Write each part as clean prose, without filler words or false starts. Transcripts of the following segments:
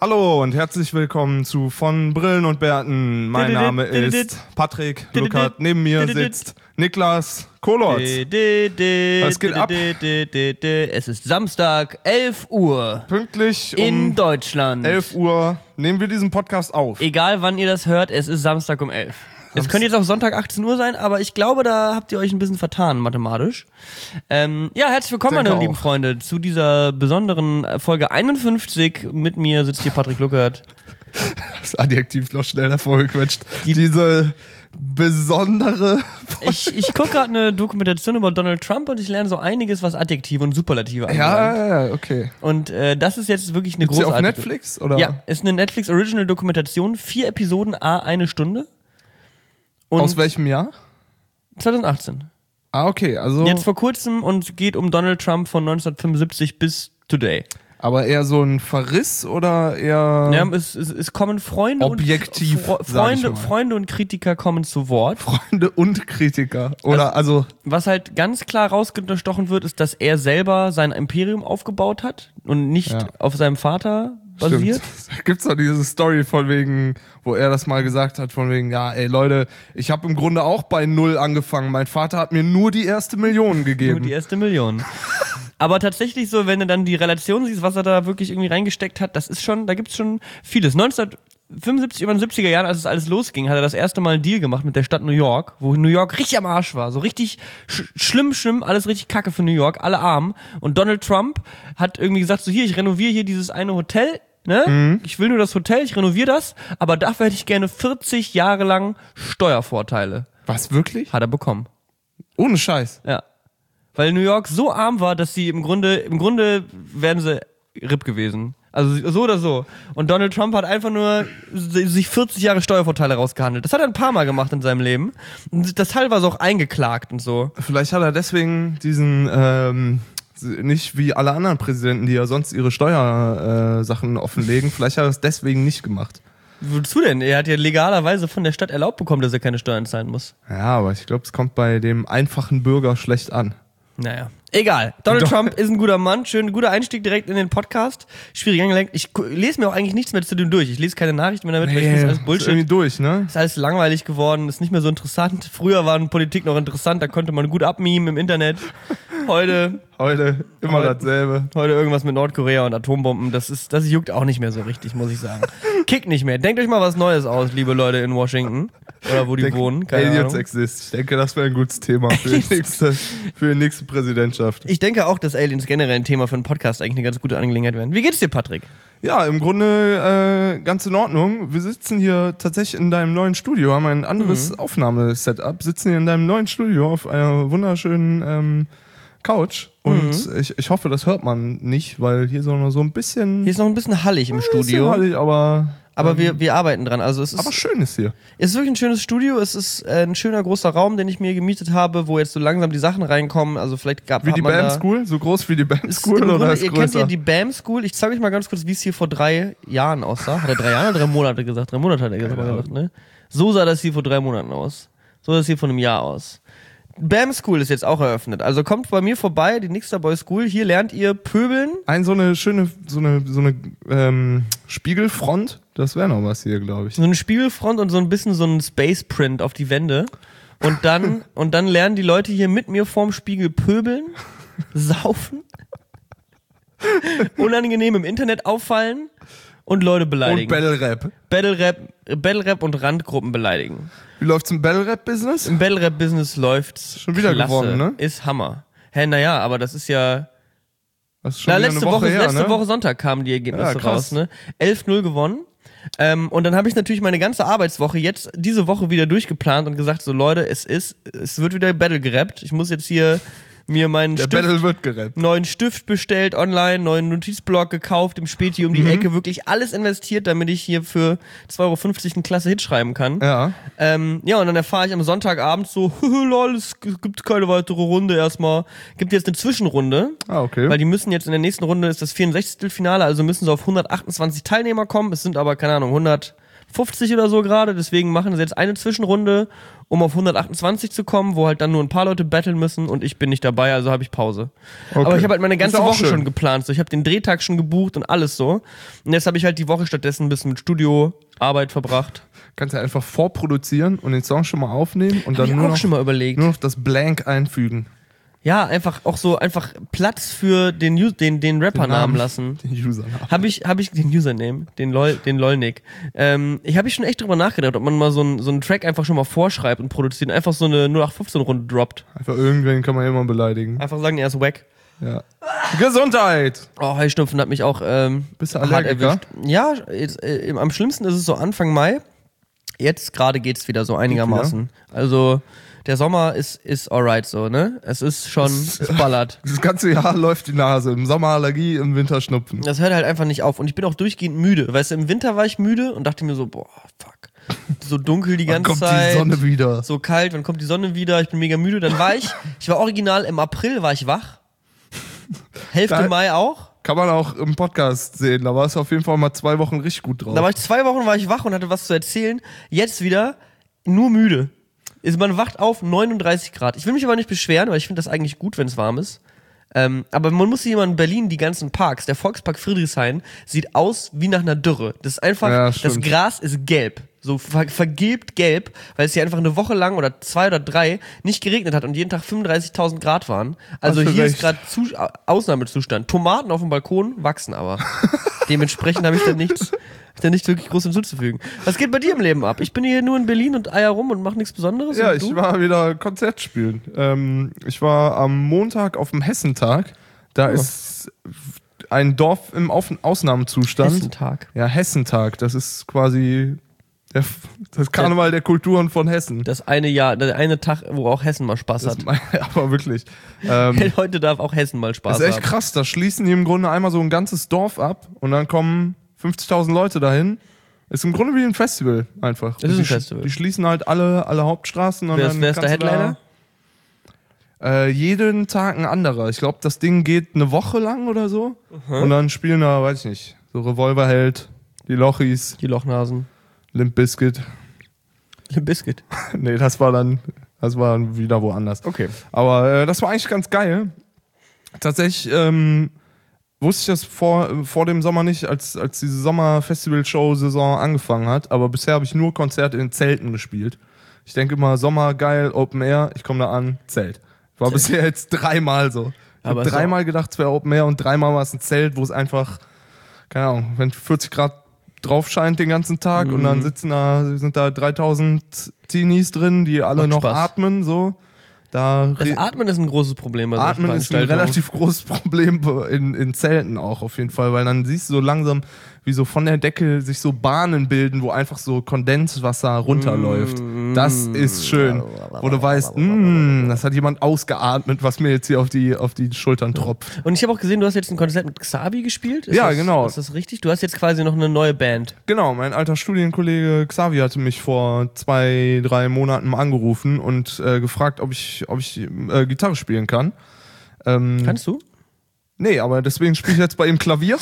Hallo und herzlich willkommen zu Von Brillen und Bärten. Mein Name ist Patrick Luckert. Neben mir sitzt Niklas Kolotz. Was geht ab? Es ist Samstag, 11 Uhr. Pünktlich in Deutschland. 11 Uhr nehmen wir diesen Podcast auf. Egal wann ihr das hört, es ist Samstag um 11. Es könnte jetzt auch Sonntag 18 Uhr sein, aber ich glaube, da habt ihr euch ein bisschen vertan, mathematisch. Herzlich willkommen, meine lieben Freunde, zu dieser besonderen Folge 51. Mit mir sitzt hier Patrick Luckert. Das Adjektiv noch schnell hervorgequetscht. Diese besondere Folge. Ich gucke gerade eine Dokumentation über Donald Trump und ich lerne so einiges, was Adjektive und Superlative angeht. Ja, okay. Und das ist jetzt wirklich eine großartige... Ist sie auf Netflix? Oder? Ja, ist eine Netflix-Original-Dokumentation, 4 Episoden, eine Stunde. Und aus welchem Jahr? 2018. Ah, okay, also... Jetzt vor kurzem und geht um Donald Trump von 1975 bis today. Aber eher so ein Verriss oder eher... Ja, es kommen Freunde objektiv, Freunde und Kritiker kommen zu Wort. Freunde und Kritiker. Oder also... Was halt ganz klar rausgestochen wird, ist, dass er selber sein Imperium aufgebaut hat und nicht auf seinem Vater basiert. Stimmt. Gibt's doch diese Story von wegen, wo er das mal gesagt hat, von wegen, ja, ey Leute, ich habe im Grunde auch bei 0 angefangen. Mein Vater hat mir nur die erste Million gegeben. Nur die erste Million. Aber tatsächlich so, wenn du dann die Relation siehst, was er da wirklich irgendwie reingesteckt hat, das ist schon, da gibt's schon vieles. 1975, über den 70er Jahren, als es alles losging, hat er das erste Mal einen Deal gemacht mit der Stadt New York, wo New York richtig am Arsch war. So richtig schlimm, alles richtig kacke für New York, alle arm. Und Donald Trump hat irgendwie gesagt, so hier, ich renoviere hier dieses eine Hotel, ne? Mhm. Ich will nur das Hotel, ich renoviere das, aber dafür hätte ich gerne 40 Jahre lang Steuervorteile. Was, wirklich? Hat er bekommen. Ohne Scheiß. Ja. Weil New York so arm war, dass sie im Grunde wären sie RIP gewesen. Also so oder so. Und Donald Trump hat einfach nur sich 40 Jahre Steuervorteile rausgehandelt. Das hat er ein paar Mal gemacht in seinem Leben. Und das Teil war so auch eingeklagt und so. Vielleicht hat er deswegen diesen, nicht wie alle anderen Präsidenten, die ja sonst ihre Steuersachen offenlegen, vielleicht hat er es deswegen nicht gemacht. Wozu denn? Er hat ja legalerweise von der Stadt erlaubt bekommen, dass er keine Steuern zahlen muss. Ja, aber ich glaube, es kommt bei dem einfachen Bürger schlecht an. Naja. Egal. Donald Trump ist ein guter Mann. Guter Einstieg direkt in den Podcast. Schwierig angelenkt. Ich lese mir auch eigentlich nichts mehr zu dem durch. Ich lese keine Nachrichten mehr damit, weil ich finde, alles Bullshit. Ist irgendwie durch, ne? Ist alles langweilig geworden, ist nicht mehr so interessant. Früher war Politik noch interessant, da konnte man gut abmemen im Internet. Heute immer dasselbe. Heute irgendwas mit Nordkorea und Atombomben. Das juckt auch nicht mehr so richtig, muss ich sagen. Kickt nicht mehr. Denkt euch mal was Neues aus, liebe Leute in Washington. Oder wo die wohnen. Keine Aliens Ahnung. exist. Ich denke, das wäre ein gutes Thema für die nächste Präsidentschaft. Ich denke auch, dass Aliens generell ein Thema für einen Podcast eigentlich eine ganz gute Angelegenheit wären. Wie geht's dir, Patrick? Ja, im Grunde ganz in Ordnung. Wir sitzen hier tatsächlich in deinem neuen Studio, haben ein anderes Aufnahmesetup, sitzen hier in deinem neuen Studio auf einer wunderschönen Couch. Und ich hoffe, das hört man nicht, weil hier so ein bisschen... Hier ist noch ein bisschen hallig im Studio. Hallig, aber wir arbeiten dran. Also es ist, aber schön ist hier. Es ist wirklich ein schönes Studio. Es ist ein schöner großer Raum, den ich mir gemietet habe, wo jetzt so langsam die Sachen reinkommen. Also vielleicht wie die BAM School? So groß wie die BAM School oder ist größer? Kennt ihr die BAM School? Ich zeige euch mal ganz kurz, wie es hier vor 3 Jahren aussah. Hat er 3 Jahre oder 3 Monate gesagt? 3 Monate hat er gesagt, ne? So sah das hier vor 3 Monaten aus. So sah das hier vor einem Jahr aus. BAM School ist jetzt auch eröffnet. Also kommt bei mir vorbei, die Nixter Boy School. Hier lernt ihr pöbeln. So eine schöne, so eine Spiegelfront. Das wäre noch was hier, glaube ich. So eine Spiegelfront und so ein bisschen so ein Space Print auf die Wände. Und dann lernen die Leute hier mit mir vorm Spiegel pöbeln, saufen, unangenehm im Internet auffallen und Leute beleidigen. Und Battle Rap und Randgruppen beleidigen. Wie läuft's im Battle Rap Business? Im Battle Rap Business läuft's schon wieder klasse. Gewonnen, ne? Ist Hammer. Naja, aber das ist ja... Das ist schon letzte Woche Sonntag kamen die Ergebnisse raus, ne? 11-0 gewonnen. Und dann habe ich natürlich meine ganze Arbeitswoche jetzt diese Woche wieder durchgeplant und gesagt, so Leute, es wird wieder Battle gerappt. Ich muss jetzt hier mir meinen neuen Stift bestellt online, neuen Notizblock gekauft, im Späti um die Ecke, wirklich alles investiert, damit ich hier für 2,50 Euro einen klasse Hit schreiben kann. Ja. Und dann erfahre ich am Sonntagabend so, lol, es gibt keine weitere Runde erstmal. Gibt jetzt eine Zwischenrunde. Ah, okay. Weil die müssen jetzt in der nächsten Runde, ist das 64. Finale, also müssen sie auf 128 Teilnehmer kommen. Es sind aber, keine Ahnung, 50 oder so gerade, deswegen machen sie jetzt eine Zwischenrunde, um auf 128 zu kommen, wo halt dann nur ein paar Leute battlen müssen und ich bin nicht dabei, also habe ich Pause. Okay. Aber ich habe halt meine ganze Ist ja auch Woche schön. schon geplant, so ich habe den Drehtag schon gebucht und alles so. Und jetzt habe ich halt die Woche stattdessen ein bisschen mit Studioarbeit verbracht. Kannst du einfach vorproduzieren und den Song schon mal aufnehmen und Hab dann ich auch schon mal überlegt. nur noch das Blank einfügen. Ja, einfach auch so einfach Platz für den Rapper-Namen lassen. Den Usernamen. Habe ich den Username, den Lolnick. Ich habe schon echt drüber nachgedacht, ob man mal so einen Track einfach schon mal vorschreibt und produziert und einfach so eine 0815-Runde droppt. Einfach irgendwen kann man immer beleidigen. Einfach sagen, er ist wack. Ja. Gesundheit! Oh, Heuschnupfen hat mich auch Bist du hart Allergiker? erwischt. Ja, jetzt, am schlimmsten ist es so Anfang Mai. Jetzt gerade geht's wieder so einigermaßen. Also der Sommer ist alright so, ne? Es ist schon, es ballert. Das ganze Jahr läuft die Nase. Im Sommer Allergie, im Winter Schnupfen. Das hört halt einfach nicht auf. Und ich bin auch durchgehend müde. Weißt du, im Winter war ich müde und dachte mir so, boah, fuck. So dunkel die Wann ganze kommt Zeit. die Sonne wieder? So kalt, wann kommt die Sonne wieder? Ich bin mega müde. Dann war ich war original im April war ich wach. Hälfte Da- Mai auch. Kann man auch im Podcast sehen. Da warst du auf jeden Fall mal 2 Wochen richtig gut drauf. Da war ich 2 Wochen war ich wach und hatte was zu erzählen. Jetzt wieder nur müde. Man wacht auf 39 Grad. Ich will mich aber nicht beschweren, weil ich finde das eigentlich gut, wenn es warm ist. Aber man muss sich immer in Berlin die ganzen Parks. Der Volkspark Friedrichshain sieht aus wie nach einer Dürre. Das ist einfach, Ja, das stimmt. Gras ist gelb. So vergilbt gelb, weil es hier einfach eine Woche lang oder 2 oder 3 nicht geregnet hat und jeden Tag 35.000 Grad waren. Also Hast du hier recht. ist gerade Ausnahmezustand. Tomaten auf dem Balkon wachsen aber. Dementsprechend habe ich da nichts wirklich groß hinzuzufügen. Was geht bei dir im Leben ab? Ich bin hier nur in Berlin und eier rum und mache nichts Besonderes. Ja, und ich du? war wieder Konzert spielen. Ich war am Montag auf dem Hessentag. Da ist ein Dorf im Ausnahmezustand. Hessentag. Ja, Hessentag. Das ist quasi das Karneval der Kulturen von Hessen. Das eine Jahr, der eine Tag, wo auch Hessen mal Spaß hat. Aber wirklich. Heute darf auch Hessen mal Spaß Das ist echt haben. krass. Da schließen die im Grunde einmal so ein ganzes Dorf ab und dann kommen 50.000 Leute dahin. Ist im Grunde wie ein Festival einfach. Es ist ein Die Festival. Die schließen halt alle Hauptstraßen. Und Wer dann ist der kannst du Headliner? Jeden Tag ein anderer. Ich glaube, das Ding geht eine Woche lang oder so. Und dann spielen da, weiß ich nicht, so Revolverheld, die Lochis, Die Lochnasen. Limp Bizkit. Biscuit. Nee, das war wieder woanders. Okay. Aber das war eigentlich ganz geil. Tatsächlich wusste ich das vor dem Sommer nicht, als diese Sommer-Festival-Show-Saison angefangen hat. Aber bisher habe ich nur Konzerte in Zelten gespielt. Ich denke immer, Sommer, geil, Open Air, ich komme da an, Zelt. War bisher jetzt 3-mal so. Ich Aber habe ist 3-mal gedacht, es wäre Open Air und 3-mal war es ein Zelt, wo es einfach, keine Ahnung, wenn 40 Grad drauf scheint den ganzen Tag und dann sind da 3000 Teenies drin, die alle Macht noch Spaß. atmen, so. Da Das Atmen ist ein großes Problem bei solchen Atmen ist ein Veranstaltungen. relativ großes Problem in Zelten auch auf jeden Fall, weil dann siehst du so langsam, wie so von der Decke sich so Bahnen bilden, wo einfach so Kondenswasser runterläuft. Das ist schön. Wo du weißt, das hat jemand ausgeatmet, was mir jetzt hier auf die Schultern tropft. Und ich habe auch gesehen, du hast jetzt ein Konzert mit Xabi gespielt. Ist Ja, das, genau. Ist das richtig? Du hast jetzt quasi noch eine neue Band. Genau, mein alter Studienkollege Xavi hatte mich vor 2-3 Monaten mal angerufen und gefragt, ob ich Gitarre spielen kann. Kannst du? Nee, aber deswegen spiele ich jetzt bei ihm Klavier.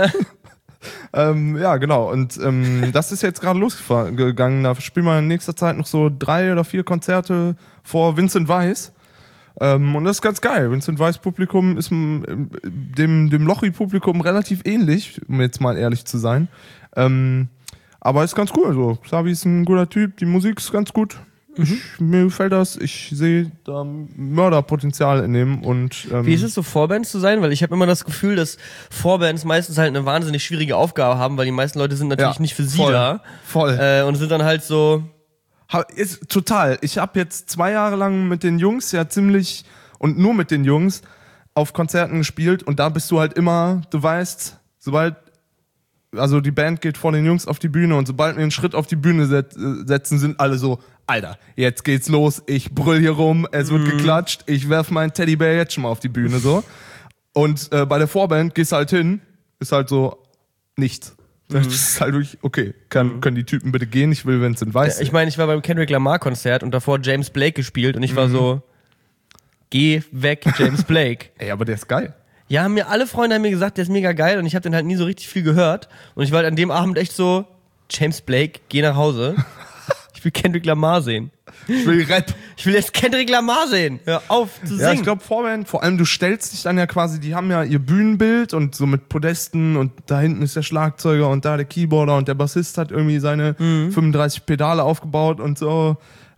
Ja, genau. Und das ist jetzt gerade losgegangen. Da spielen wir in nächster Zeit noch so 3 oder 4 Konzerte vor Vincent Weiss. Und das ist ganz geil. Vincent Weiss Publikum ist dem Lochi-Publikum relativ ähnlich, um jetzt mal ehrlich zu sein. Aber ist ganz cool. So. Xavi ist ein guter Typ, die Musik ist ganz gut. Mir gefällt das. Ich sehe da Mörderpotenzial in dem. Und, Wie ist es so, Vorbands zu sein? Weil ich habe immer das Gefühl, dass Vorbands meistens halt eine wahnsinnig schwierige Aufgabe haben, weil die meisten Leute sind natürlich Ja, nicht für sie voll, da. voll. Und sind dann halt so... Ist total. Ich habe jetzt 2 Jahre lang mit den Jungs ja ziemlich und nur mit den Jungs auf Konzerten gespielt und da bist du halt immer, du weißt, also die Band geht vor den Jungs auf die Bühne und sobald wir einen Schritt auf die Bühne setzen, sind alle so, Alter, jetzt geht's los, ich brüll hier rum, es wird geklatscht, ich werf meinen Teddybär jetzt schon mal auf die Bühne, so. Und bei der Vorband gehst du halt hin, ist halt so, nichts. Das ist halt wirklich, okay, können die Typen bitte gehen, ich will Vincent Weiss. Ich meine, ich war beim Kendrick Lamar Konzert und davor James Blake gespielt und ich war so, geh weg, James Blake. Ey, aber der ist geil. Ja, alle Freunde haben mir gesagt, der ist mega geil und ich habe den halt nie so richtig viel gehört und ich war halt an dem Abend echt so, James Blake, geh nach Hause. Ich will Kendrick Lamar sehen. Ich will Rap. Ich will jetzt Kendrick Lamar sehen. Hör auf zu singen. Ja, ich glaube, Vorband, vor allem du stellst dich dann ja quasi, die haben ja ihr Bühnenbild und so mit Podesten und da hinten ist der Schlagzeuger und da der Keyboarder und der Bassist hat irgendwie seine 35 Pedale aufgebaut und so.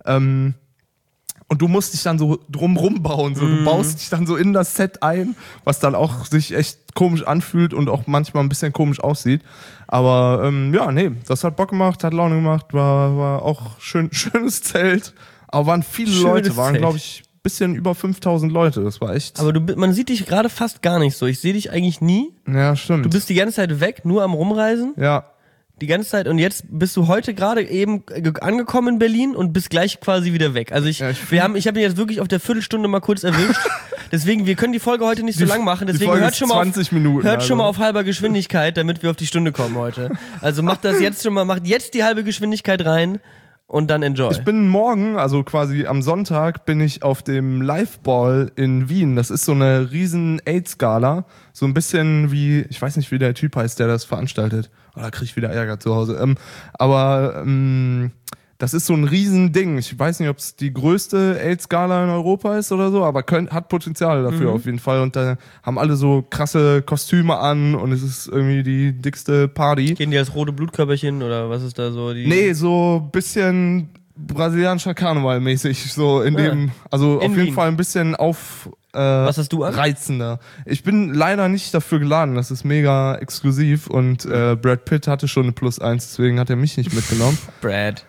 Und du musst dich dann so drumrum bauen. So. Du baust dich dann so in das Set ein, was dann auch sich echt komisch anfühlt und auch manchmal ein bisschen komisch aussieht. Aber ja, nee, das hat Bock gemacht, hat Laune gemacht, war auch schönes Zelt. Aber waren viele Leute, waren glaube ich ein bisschen über 5000 Leute. Das war echt... Aber man sieht dich gerade fast gar nicht so. Ich sehe dich eigentlich nie. Ja, stimmt. Du bist die ganze Zeit weg, nur am Rumreisen. Ja. Die ganze Zeit und jetzt bist du heute gerade eben angekommen in Berlin und bist gleich quasi wieder weg. Also ich habe mich jetzt wirklich auf der Viertelstunde mal kurz erwischt. Deswegen, wir können die Folge heute nicht so lang machen. Deswegen hört schon mal 20 Minuten. Hört schon mal auf halber Geschwindigkeit, damit wir auf die Stunde kommen heute. Also macht jetzt die halbe Geschwindigkeit rein und dann enjoy. Ich bin morgen, also quasi am Sonntag, bin ich auf dem Liveball in Wien. Das ist so eine riesen AIDS-Gala. So ein bisschen wie, ich weiß nicht, wie der Typ heißt, der das veranstaltet. Oh, da krieg ich wieder Ärger zu Hause. Aber das ist so ein Riesending. Ich weiß nicht, ob es die größte AIDS-Gala in Europa ist oder so, aber hat Potenzial dafür auf jeden Fall. Und da haben alle so krasse Kostüme an und es ist irgendwie die dickste Party. Gehen die als rote Blutkörperchen oder was ist da so? Nee, so ein bisschen brasilianischer Karneval mäßig. So in dem, also in auf jeden Wien. Fall ein bisschen Was hast du an? reizender. Ich bin leider nicht dafür geladen, das ist mega exklusiv und Brad Pitt hatte schon eine +1, deswegen hat er mich nicht mitgenommen. Brad.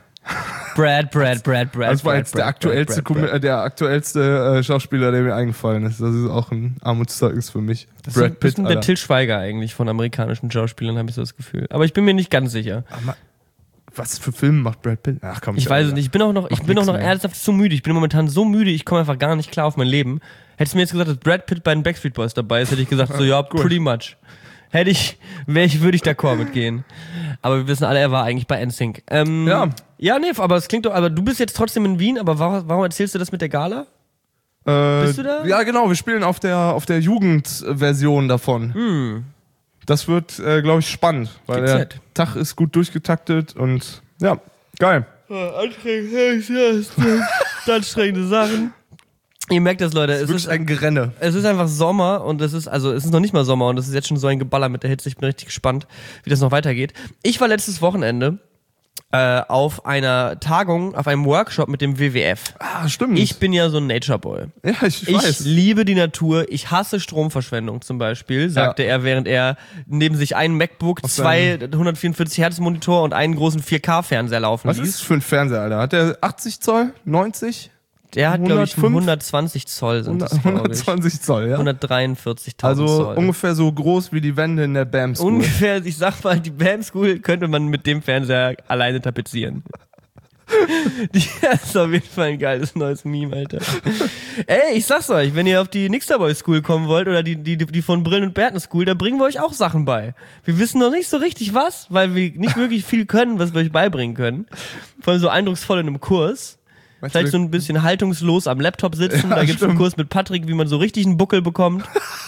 Das war jetzt der aktuellste Schauspieler, der mir eingefallen ist. Das ist auch ein Armutszeugnis für mich. Brad Pitt, der Til Schweiger eigentlich von amerikanischen Schauspielern, habe ich so das Gefühl. Aber ich bin mir nicht ganz sicher. Was für Filme macht Brad Pitt? Ach komm, ich weiß es nicht. Ich bin auch noch ernsthaft zu müde. Ich bin momentan so müde, ich komme einfach gar nicht klar auf mein Leben. Hättest du mir jetzt gesagt, dass Brad Pitt bei den Backstreet Boys dabei ist, hätte ich gesagt, so ja, pretty much. Würde ich d'accord mitgehen. Aber wir wissen alle, er war eigentlich bei NSYNC. Ja, nee, aber es klingt doch, aber du bist jetzt trotzdem in Wien, aber warum erzählst du das mit der Gala? Bist du da? Ja, genau, wir spielen auf der Jugendversion davon. Das wird, glaube ich, spannend, weil der Tag ist gut durchgetaktet und ja, geil. Anstrengende Sachen. Ihr merkt das, Leute. Es ist ein Gerenne. Es ist einfach Sommer und es ist noch nicht mal Sommer und es ist jetzt schon so ein Geballer mit der Hitze. Ich bin richtig gespannt, wie das noch weitergeht. Ich war letztes Wochenende auf einer Tagung, auf einem Workshop mit dem WWF. Ah, stimmt. Ich bin ja so ein Nature Boy. Ja, ich weiß. Ich liebe die Natur. Ich hasse Stromverschwendung zum Beispiel, sagte er, während er neben sich einen MacBook, 144 Hertz Monitor und einen großen 4K-Fernseher laufen ließ. Was ist das für ein Fernseher, Alter? Hat der 80 Zoll? 90? Der hat, glaube ich, 120 Zoll sind das, 120 Zoll, ja. 143.000 also Zoll. ungefähr so groß wie die Wände in der BAM School. Ungefähr, ich sag mal, die BAM School könnte man mit dem Fernseher alleine tapezieren. Das ist auf jeden Fall ein geiles neues Meme, Alter. Ey, ich sag's euch, wenn ihr auf die Nixterboy School kommen wollt oder die von Brillen und Bärten School, da bringen wir euch auch Sachen bei. Wir wissen noch nicht so richtig was, weil wir nicht wirklich viel können, was wir euch beibringen können. Vor allem so eindrucksvoll in einem Kurs. Vielleicht so ein bisschen haltungslos am Laptop sitzen. Ja, da gibt's einen Kurs mit Patrick, wie man so richtig einen Buckel bekommt.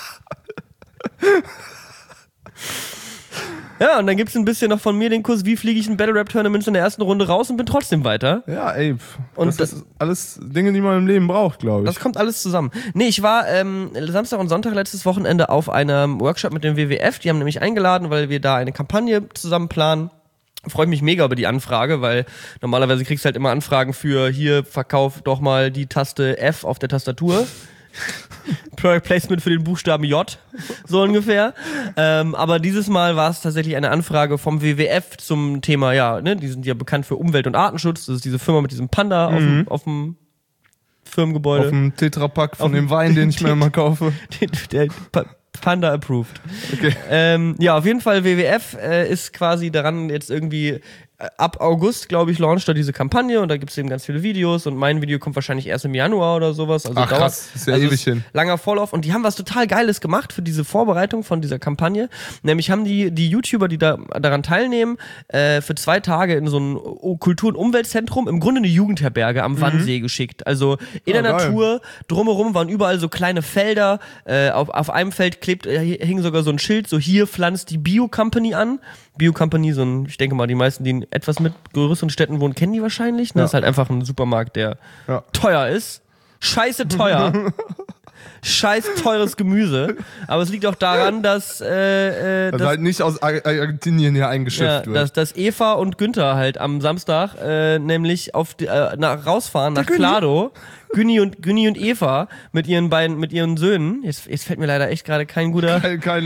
Ja, und dann gibt's ein bisschen noch von mir den Kurs, wie fliege ich in Battle Rap Tournaments in der ersten Runde raus und bin trotzdem weiter. Ja, ey. Und das ist alles Dinge, die man im Leben braucht, glaube ich. Das kommt alles zusammen. Nee, ich war Samstag und Sonntag letztes Wochenende auf einem Workshop mit dem WWF. Die haben nämlich eingeladen, weil wir da eine Kampagne zusammen planen. Freue mich mega über die Anfrage, weil normalerweise kriegst du halt immer Anfragen für hier, verkauf doch mal die Taste F auf der Tastatur. Product Placement für den Buchstaben J, so ungefähr. Aber dieses Mal war es tatsächlich eine Anfrage vom WWF zum Thema, ja, ne, die sind ja bekannt für Umwelt- und Artenschutz. Das ist diese Firma mit diesem Panda auf dem Firmengebäude. Auf dem Tetrapack von dem Wein, den ich mir immer kaufe. Der Panda approved. Okay. Ja, auf jeden Fall WWF ist quasi daran, jetzt irgendwie ab August, glaube ich, launcht da diese Kampagne und da gibt es eben ganz viele Videos und mein Video kommt wahrscheinlich erst im Januar oder sowas. Also Ach krass, ist ja ewig hin. Langer Vorlauf und die haben was total Geiles gemacht für diese Vorbereitung von dieser Kampagne. Nämlich haben die YouTuber, die daran teilnehmen, für 2 Tage in so ein Kultur- und Umweltzentrum, im Grunde eine Jugendherberge am Wannsee geschickt. Also in der Natur, drumherum waren überall so kleine Felder. Auf einem Feld hing sogar so ein Schild, so hier pflanzt die Bio-Company an. Bio-Company, ich denke mal, die meisten, die in etwas mit größeren Städten wohnen, kennen die wahrscheinlich. Ne? Das ist halt einfach ein Supermarkt, der teuer ist. Scheiße teuer. Scheiß teures Gemüse. Aber es liegt auch daran, dass halt nicht aus Argentinien hier eingeschifft wird. Dass Eva und Günther halt am Samstag nämlich rausfahren nach Klado. Günni und Eva mit ihren Söhnen. Jetzt fällt mir leider echt gerade kein guter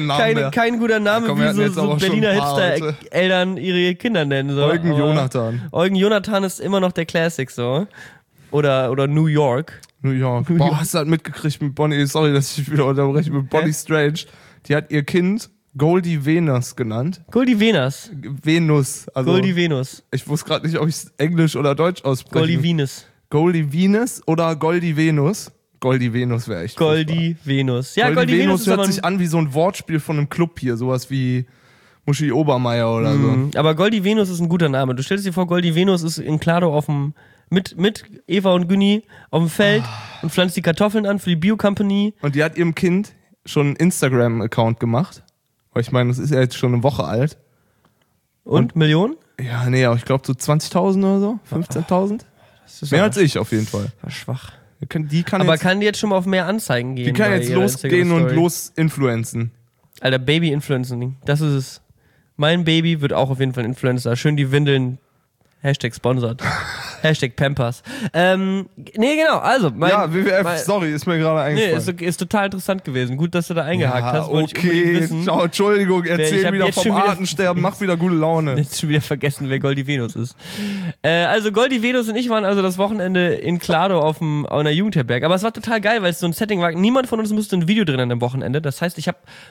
Name, wie so Berliner Hipster-Eltern ihre Kinder nennen. So. Eugen Jonathan. Eugen Jonathan ist immer noch der Classic so. Oder New York. Boah, hast du halt mitgekriegt mit Bonnie, sorry, dass ich wieder unterbreche, mit Bonnie Strange. Die hat ihr Kind Goldie Venus genannt. Goldie Venus. Venus. Also Goldie Venus. Ich wusste gerade nicht, ob ich es Englisch oder Deutsch ausspreche. Goldie Venus. Goldie Venus oder Goldie Venus? Goldie Venus wäre echt Goldie Venus. Ja, Goldie Venus hört sich an wie so ein Wortspiel von einem Club hier, sowas wie Muschi Obermeier oder so. Aber Goldie Venus ist ein guter Name. Du stellst dir vor, Goldie Venus ist in Klado mit Eva und Günni auf dem Feld und pflanzt die Kartoffeln an für die Bio-Company. Und die hat ihrem Kind schon einen Instagram-Account gemacht. Weil ich meine, das ist ja jetzt schon eine Woche alt. Und Millionen? Ja, nee, aber ich glaube so 20.000 oder so, 15.000. Mehr als ich auf jeden Fall. War schwach. Kann die jetzt schon mal auf mehr Anzeigen gehen? Die kann jetzt losgehen und losinfluenzen. Alter, Baby-Influencing, das ist es. Mein Baby wird auch auf jeden Fall ein Influencer. Schön die Windeln. #sponsored. #Pampers. Nee, genau, also. WWF, sorry, ist mir gerade eingefallen. Nee, ist total interessant gewesen. Gut, dass du da eingehakt hast. Okay, ciao, Entschuldigung, erzähl wieder vom Artensterben, mach wieder gute Laune. Jetzt schon wieder vergessen, wer Goldie Venus ist. Also Goldie Venus und ich waren also das Wochenende in Klado auf einer Jugendherberge. Aber es war total geil, weil es so ein Setting war. Niemand von uns musste ein Video drin an dem Wochenende. Das heißt,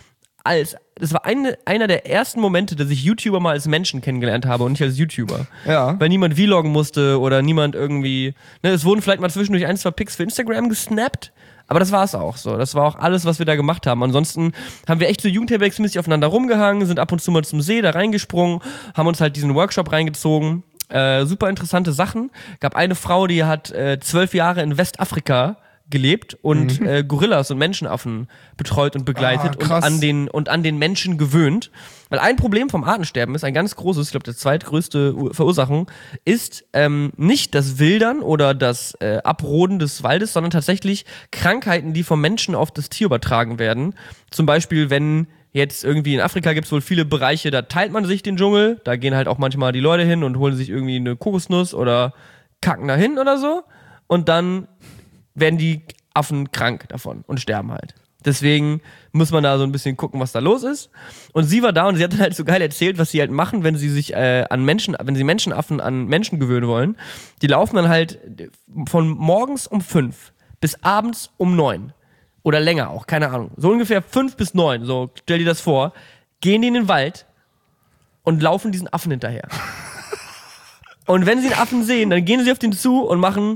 das war einer der ersten Momente, dass ich YouTuber mal als Menschen kennengelernt habe und nicht als YouTuber. Ja. Weil niemand vloggen musste oder niemand irgendwie, es wurden vielleicht mal zwischendurch 1, 2 Pics für Instagram gesnappt, aber das war's auch so. Das war auch alles, was wir da gemacht haben. Ansonsten haben wir echt so jugendherbergsmäßig aufeinander rumgehangen, sind ab und zu mal zum See da reingesprungen, haben uns halt diesen Workshop reingezogen. Super interessante Sachen. Gab eine Frau, die hat 12 Jahre in Westafrika gelebt und Gorillas und Menschenaffen betreut und begleitet und an den Menschen gewöhnt. Weil ein Problem vom Artensterben ist, ein ganz großes, ich glaube der zweitgrößte Verursachung, ist nicht das Wildern oder das Abroden des Waldes, sondern tatsächlich Krankheiten, die vom Menschen auf das Tier übertragen werden. Zum Beispiel, wenn jetzt irgendwie in Afrika gibt es wohl viele Bereiche, da teilt man sich den Dschungel, da gehen halt auch manchmal die Leute hin und holen sich irgendwie eine Kokosnuss oder kacken da hin oder so und dann werden die Affen krank davon und sterben halt. Deswegen muss man da so ein bisschen gucken, was da los ist. Und sie war da und sie hat dann halt so geil erzählt, was sie halt machen, wenn sie sich wenn sie Menschenaffen an Menschen gewöhnen wollen. Die laufen dann halt von morgens um 5 bis abends um 9. Oder länger auch, keine Ahnung. So ungefähr 5 bis 9, so stell dir das vor. Gehen die in den Wald und laufen diesen Affen hinterher. Und wenn sie den Affen sehen, dann gehen sie auf den zu und machen...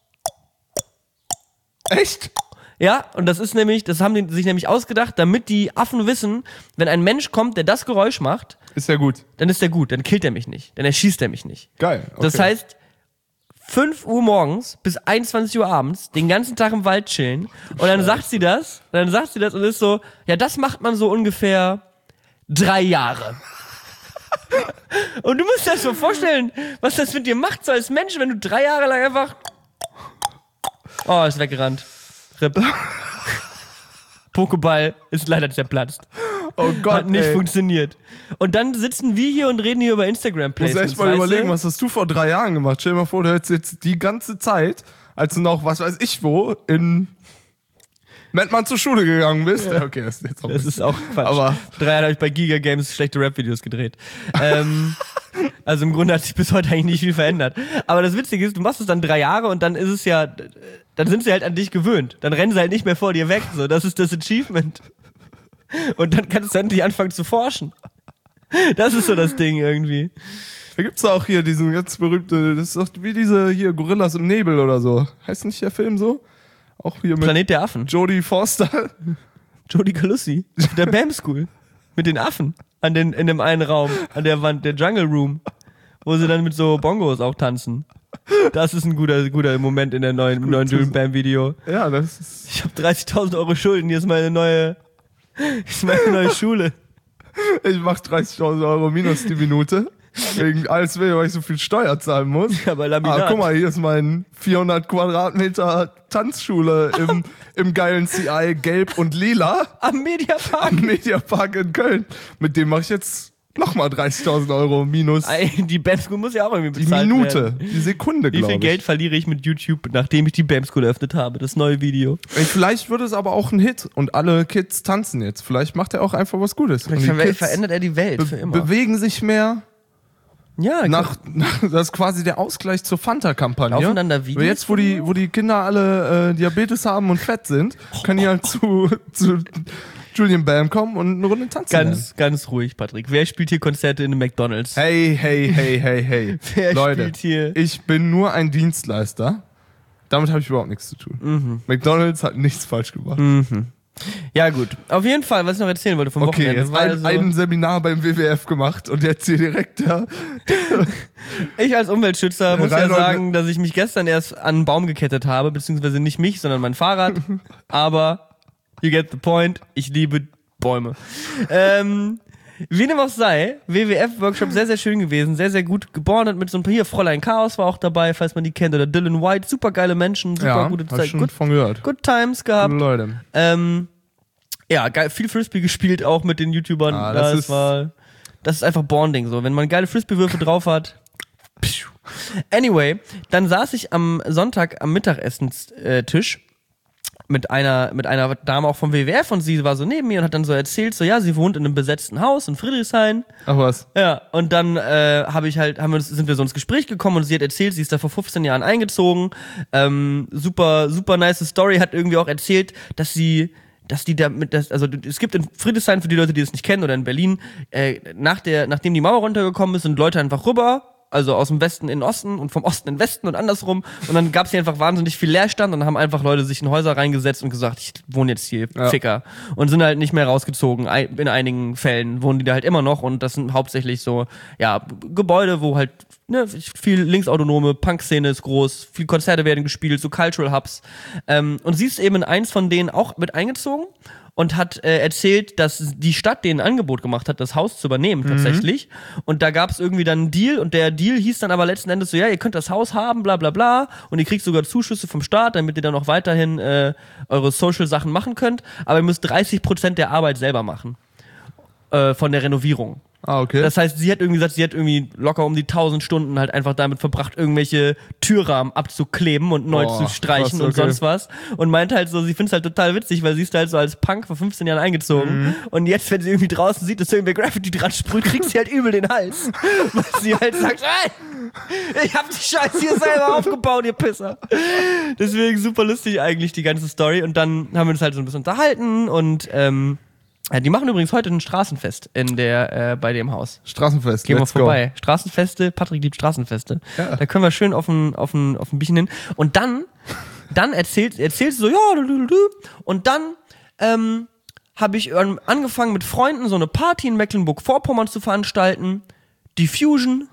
Echt? Ja, und das haben die sich nämlich ausgedacht, damit die Affen wissen, wenn ein Mensch kommt, der das Geräusch macht, ist der gut. Dann ist der gut, dann killt er mich nicht, dann erschießt er mich nicht. Geil. Okay. Das heißt, 5 Uhr morgens bis 21 Uhr abends den ganzen Tag im Wald chillen und dann sagt sie das und ist so, ja, das macht man so ungefähr 3 Jahre. Und du musst dir das so vorstellen, was das mit dir macht, so als Mensch, wenn du 3 Jahre lang einfach... Oh, ist weggerannt. RIP. Pokéball ist leider zerplatzt. Oh Gott, hat nicht funktioniert. Und dann sitzen wir hier und reden hier über Instagram-Placements. Du musst echt mal überlegen, was hast du vor 3 Jahren gemacht? Stell dir mal vor, du hättest jetzt die ganze Zeit, als du noch, was weiß ich wo, in Mettmann zur Schule gegangen bist. Ja. Okay, das ist jetzt auch das ist auch Quatsch. Aber 3 Jahre habe ich bei Giga Games schlechte Rap-Videos gedreht. Also im Grunde hat sich bis heute eigentlich nicht viel verändert. Aber das Witzige ist, du machst es dann 3 Jahre und dann ist es ja, dann sind sie halt an dich gewöhnt. Dann rennen sie halt nicht mehr vor dir weg. So, das ist das Achievement. Und dann kannst du endlich anfangen zu forschen. Das ist so das Ding irgendwie. Da gibt's auch hier diesen ganz berühmte, das ist doch wie diese hier Gorillas im Nebel oder so. Heißt nicht der Film so? Auch hier mit Planet der Affen. Jodie Foster. Jodie Calussi. Der BAM School. Mit den Affen. In dem einen Raum. An der Wand. Der Jungle Room. Wo sie dann mit so Bongos auch tanzen. Das ist ein guter Moment in der neuen Julian Bam Video. Ja, das ist... Ich habe 30.000 Euro Schulden. Hier ist meine neue Schule. Ich mach 30.000 Euro minus die Minute. Wegen alles will, weil ich so viel Steuer zahlen muss. Ja, bei Laminat. Guck mal, hier ist mein 400 Quadratmeter Tanzschule im geilen CI gelb und lila. Am Mediapark. Am Mediapark in Köln. Mit dem mache ich jetzt nochmal 30.000 Euro minus. Die BAM School muss ja auch irgendwie Die bezahlt Minute, werden. die Sekunde, glaube ich. Wie viel Geld verliere ich mit YouTube, nachdem ich die BAM School eröffnet habe? Das neue Video. Vielleicht wird es aber auch ein Hit und alle Kids tanzen jetzt. Vielleicht macht er auch einfach was Gutes. Und die Kids Verändert er die Welt für immer. bewegen sich mehr. Ja, Das ist quasi der Ausgleich zur Fanta-Kampagne. Laufen dann da Videos Jetzt, wo die Kinder alle Diabetes haben und fett sind, können die halt zu Julian Bam kommen und eine Runde tanzen. Ganz ruhig, Patrick. Wer spielt hier Konzerte in einem McDonald's? Hey. Wer Leute, spielt hier? ich bin nur ein Dienstleister. Damit habe ich überhaupt nichts zu tun. McDonald's hat nichts falsch gemacht. Ja, gut. Auf jeden Fall, was ich noch erzählen wollte vom Okay, Wochenende. jetzt war also, ein Seminar beim WWF gemacht und jetzt hier direkt ich als Umweltschützer muss ja Reinhold- sagen, dass ich mich gestern erst an einen Baum gekettet habe, beziehungsweise nicht mich, sondern mein Fahrrad. Aber, you get the point, ich liebe Bäume. Wie dem auch sei, WWF-Workshop sehr, sehr schön gewesen, sehr, sehr gut gebordet mit so ein paar, hier Fräulein Chaos war auch dabei, falls man die kennt, oder Dylan White, super geile Menschen, super gute hab Zeit, ich schon von gehört. good times gehabt. Gute Leute. Ja, geil, viel Frisbee gespielt auch mit den YouTubern. Das ist einfach Bonding so. Wenn man geile Frisbee-Würfe drauf hat. Pschuh. Anyway, dann saß ich am Sonntag am Mittagessenstisch mit einer Dame auch vom WWF und sie war so neben mir und hat dann so erzählt, so ja, sie wohnt in einem besetzten Haus in Friedrichshain. Ach was. Ja, und dann sind wir so ins Gespräch gekommen und sie hat erzählt, sie ist da vor 15 Jahren eingezogen. Super, super nice Story, hat irgendwie auch erzählt, dass die also es gibt in Friedrichshain, für die Leute, die es nicht kennen, oder in Berlin, nachdem die Mauer runtergekommen ist, sind Leute einfach rüber, also aus dem Westen in den Osten und vom Osten in den Westen und andersrum. Und dann gab es hier einfach wahnsinnig viel Leerstand und dann haben einfach Leute sich in Häuser reingesetzt und gesagt, ich wohne jetzt hier, Ficker. Und sind halt nicht mehr rausgezogen. In einigen Fällen wohnen die da halt immer noch und das sind hauptsächlich so, ja, Gebäude, wo halt viel linksautonome Punk-Szene ist groß, viel Konzerte werden gespielt, so Cultural Hubs. Und sie ist eben in eins von denen auch mit eingezogen und hat erzählt, dass die Stadt denen ein Angebot gemacht hat, das Haus zu übernehmen tatsächlich. Und da gab es irgendwie dann einen Deal und der Deal hieß dann aber letzten Endes so, ja, ihr könnt das Haus haben, bla bla bla und ihr kriegt sogar Zuschüsse vom Staat, damit ihr dann auch weiterhin eure Social-Sachen machen könnt, aber ihr müsst 30% der Arbeit selber machen von der Renovierung. Ah, okay. Das heißt, sie hat irgendwie locker um die 1000 Stunden halt einfach damit verbracht, irgendwelche Türrahmen abzukleben und neu zu streichen krass, und sonst was. Und meint halt so, sie findet es halt total witzig, weil sie ist halt so als Punk vor 15 Jahren eingezogen. Und jetzt, wenn sie irgendwie draußen sieht, dass irgendwer Graffiti dran sprüht, kriegt sie halt übel den Hals. Weil sie halt sagt, ey, ich hab die Scheiße hier selber aufgebaut, ihr Pisser. Deswegen super lustig eigentlich, die ganze Story. Und dann haben wir uns halt so ein bisschen unterhalten und die machen übrigens heute ein Straßenfest bei dem Haus. Straßenfest, Gehen wir let's vorbei. go. Straßenfeste, Patrick liebt Straßenfeste. Ja. Da können wir schön auf ein Bierchen hin. Und dann erzählt sie so, ja, und dann habe ich angefangen mit Freunden so eine Party in Mecklenburg-Vorpommern zu veranstalten. Diffusion.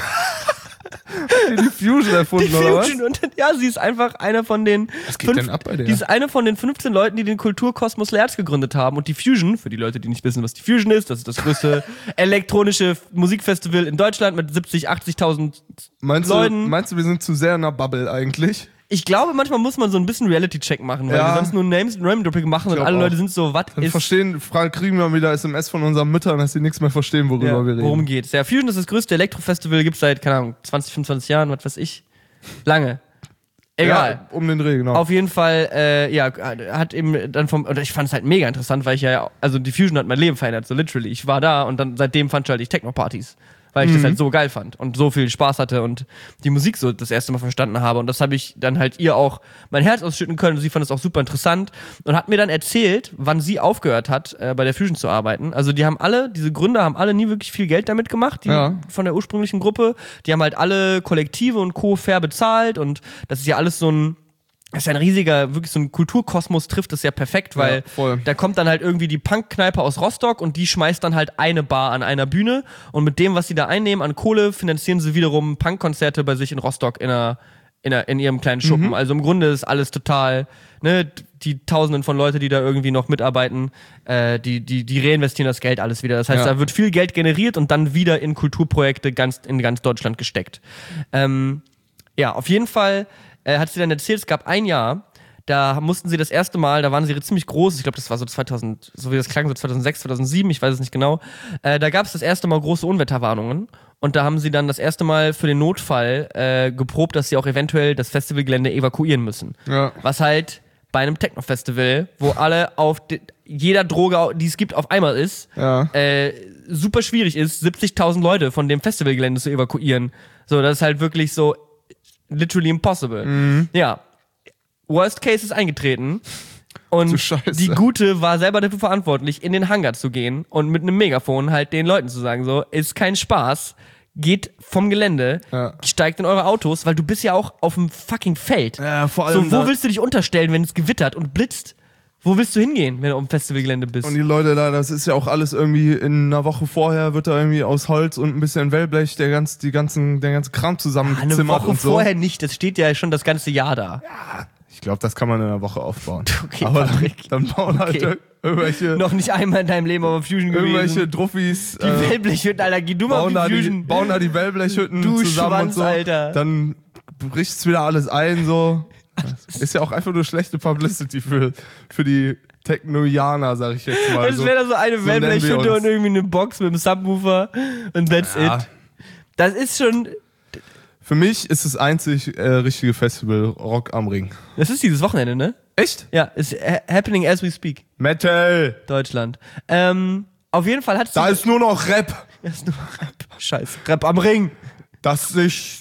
Die Fusion erfunden, oder was? Und ja, sie ist einfach einer von den Was geht denn ab bei der? Die ist eine von den 15 Leuten, die den Kulturkosmos Lerz gegründet haben. Und die Fusion, für die Leute, die nicht wissen, was die Fusion ist, das ist das größte elektronische Musikfestival in Deutschland mit 70.000, 80.000 Leuten. Meinst du, wir sind zu sehr in einer Bubble eigentlich? Ich glaube, manchmal muss man so ein bisschen Reality-Check machen, weil wir sonst nur Name-Dropping machen und alle Leute sind so, was ist... Kriegen wir wieder SMS von unseren Müttern, dass sie nichts mehr verstehen, worüber wir reden. Worum geht's? Ja, Fusion ist das größte Elektrofestival, gibt's seit, keine Ahnung, 20, 25 Jahren, was weiß ich. Lange. Egal. Ja, um den Dreh, genau. Auf jeden Fall, hat eben dann und ich fand es halt mega interessant, weil also die Fusion hat mein Leben verändert, so literally. Ich war da und dann seitdem fand ich halt Techno-Partys. weil ich das halt so geil fand und so viel Spaß hatte und die Musik so das erste Mal verstanden habe. Und das habe ich dann halt ihr auch mein Herz ausschütten können. Und sie fand es auch super interessant und hat mir dann erzählt, wann sie aufgehört hat, bei der Fusion zu arbeiten. Also diese Gründer haben alle nie wirklich viel Geld damit gemacht, von der ursprünglichen Gruppe. Die haben halt alle Kollektive und Co. fair bezahlt und das ist ja alles das ist ja ein riesiger, wirklich so ein Kulturkosmos, trifft das ja perfekt, weil da kommt dann halt irgendwie die Punkkneipe aus Rostock und die schmeißt dann halt eine Bar an einer Bühne und mit dem, was sie da einnehmen an Kohle, finanzieren sie wiederum Punkkonzerte bei sich in Rostock in ihrem kleinen Schuppen. Also im Grunde ist alles total, ne, die Tausenden von Leute, die da irgendwie noch mitarbeiten, die reinvestieren das Geld alles wieder. Das heißt, da wird viel Geld generiert und dann wieder in Kulturprojekte in ganz Deutschland gesteckt. Auf jeden Fall hat sie dann erzählt, es gab ein Jahr, da mussten sie das erste Mal, da waren sie ziemlich groß, ich glaube, das war so 2000, so wie das klang, so 2006, 2007, ich weiß es nicht genau, da gab es das erste Mal große Unwetterwarnungen und da haben sie dann das erste Mal für den Notfall geprobt, dass sie auch eventuell das Festivalgelände evakuieren müssen. Ja. Was halt bei einem Techno-Festival, wo alle auf jeder Droge, die es gibt, auf einmal ist, super schwierig ist, 70.000 Leute von dem Festivalgelände zu evakuieren. So, das ist halt wirklich so literally impossible. Ja. Worst Case ist eingetreten. Und die Gute war selber dafür verantwortlich, in den Hangar zu gehen und mit einem Megafon halt den Leuten zu sagen, so, ist kein Spaß, geht vom Gelände, steigt in eure Autos, weil du bist ja auch auf dem fucking Feld. Ja, vor allem so, wo willst du dich unterstellen, wenn es gewittert und blitzt? Wo willst du hingehen, wenn du auf dem Festivalgelände bist? Und die Leute da, das ist ja auch alles irgendwie in einer Woche vorher wird da irgendwie aus Holz und ein bisschen Wellblech der ganze Kram zusammengezimmert. Eine Woche und so. Vorher nicht, das steht ja schon das ganze Jahr da. Ja, ich glaube, das kann man in einer Woche aufbauen. Okay, aber dann bauen halt irgendwelche... Noch nicht einmal in deinem Leben auf Fusion gewesen. Irgendwelche Druffis... Die Wellblechhütten, Alter, geh du mal auf die Fusion. Bauen da die Wellblechhütten zusammen Schwanz, und so. Alter. Dann bricht's wieder alles ein, so... Das ist ja auch einfach nur schlechte Publicity für die Technoianer, sag ich jetzt mal. Es wäre da so eine Wellblechhütte und irgendwie eine Box mit einem Subwoofer und that's it. Das ist schon... Für mich ist das einzig richtige Festival Rock am Ring. Das ist dieses Wochenende, ne? Echt? Ja, ist happening as we speak. Metal! Deutschland. Auf jeden Fall hat sie... Da ist nur noch Rap. Da ist nur noch Rap. Scheiße. Rap am Ring. Dass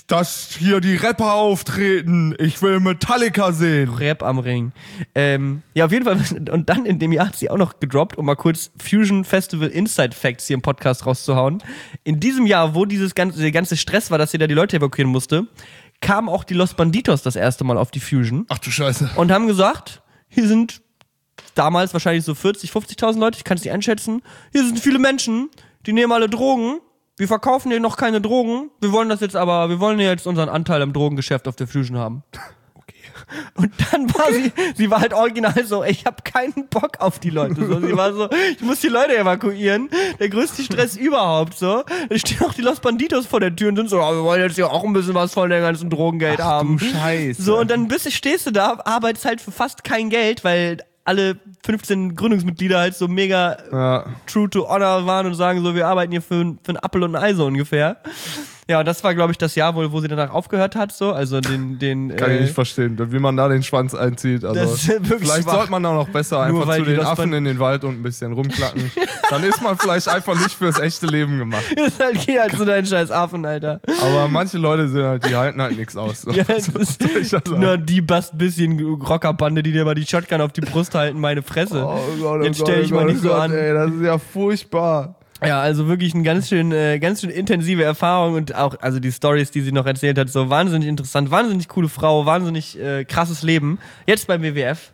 hier die Rapper auftreten. Ich will Metallica sehen. Rap am Ring. Ja, auf jeden Fall. Und dann in dem Jahr hat sie auch noch gedroppt, um mal kurz Fusion Festival Inside Facts hier im Podcast rauszuhauen. In diesem Jahr, wo der ganze Stress war, dass sie da die Leute evakuieren musste, kamen auch die Los Banditos das erste Mal auf die Fusion. Ach du Scheiße. Und haben gesagt, hier sind damals wahrscheinlich so 50.000 Leute, ich kann es nicht einschätzen. Hier sind viele Menschen, die nehmen alle Drogen. Wir verkaufen hier noch keine Drogen. Wir wollen jetzt unseren Anteil am Drogengeschäft auf der Fusion haben. Okay. Und dann war sie war halt original so, ich habe keinen Bock auf die Leute. So, sie war so, ich muss die Leute evakuieren. Der größte Stress überhaupt, so. Da stehen auch die Los Banditos vor der Tür und sind so, wir wollen jetzt hier auch ein bisschen was von dem ganzen Drogengeld haben. Du Scheiße. So, und dann stehst du da, arbeitest halt für fast kein Geld, weil alle 15 Gründungsmitglieder halt so mega true to honor waren und sagen so, wir arbeiten hier für einen Apfel und ein Ei so ungefähr. Ja, und das war, glaube ich, das Jahr wohl, wo sie danach aufgehört hat, so, also den kann ich nicht verstehen, wie man da den Schwanz einzieht, also das ist vielleicht sollte man da noch besser einfach zu den Affen in den Wald und ein bisschen rumklacken, dann ist man vielleicht einfach nicht fürs echte Leben gemacht. Geh halt zu deinen scheiß Affen, Alter. Aber manche Leute sind halt, die halten halt nichts aus. So. Ja, das ist nur die bisschen Rockerbande, die dir mal die Shotgun auf die Brust halten, meine Fresse. Oh Gott, jetzt stell dich mal nicht so an. Ey, das ist ja furchtbar. Ja, also wirklich eine ganz schön intensive Erfahrung und auch, also die Storys, die sie noch erzählt hat, so wahnsinnig interessant, wahnsinnig coole Frau, wahnsinnig krasses Leben. Jetzt beim WWF.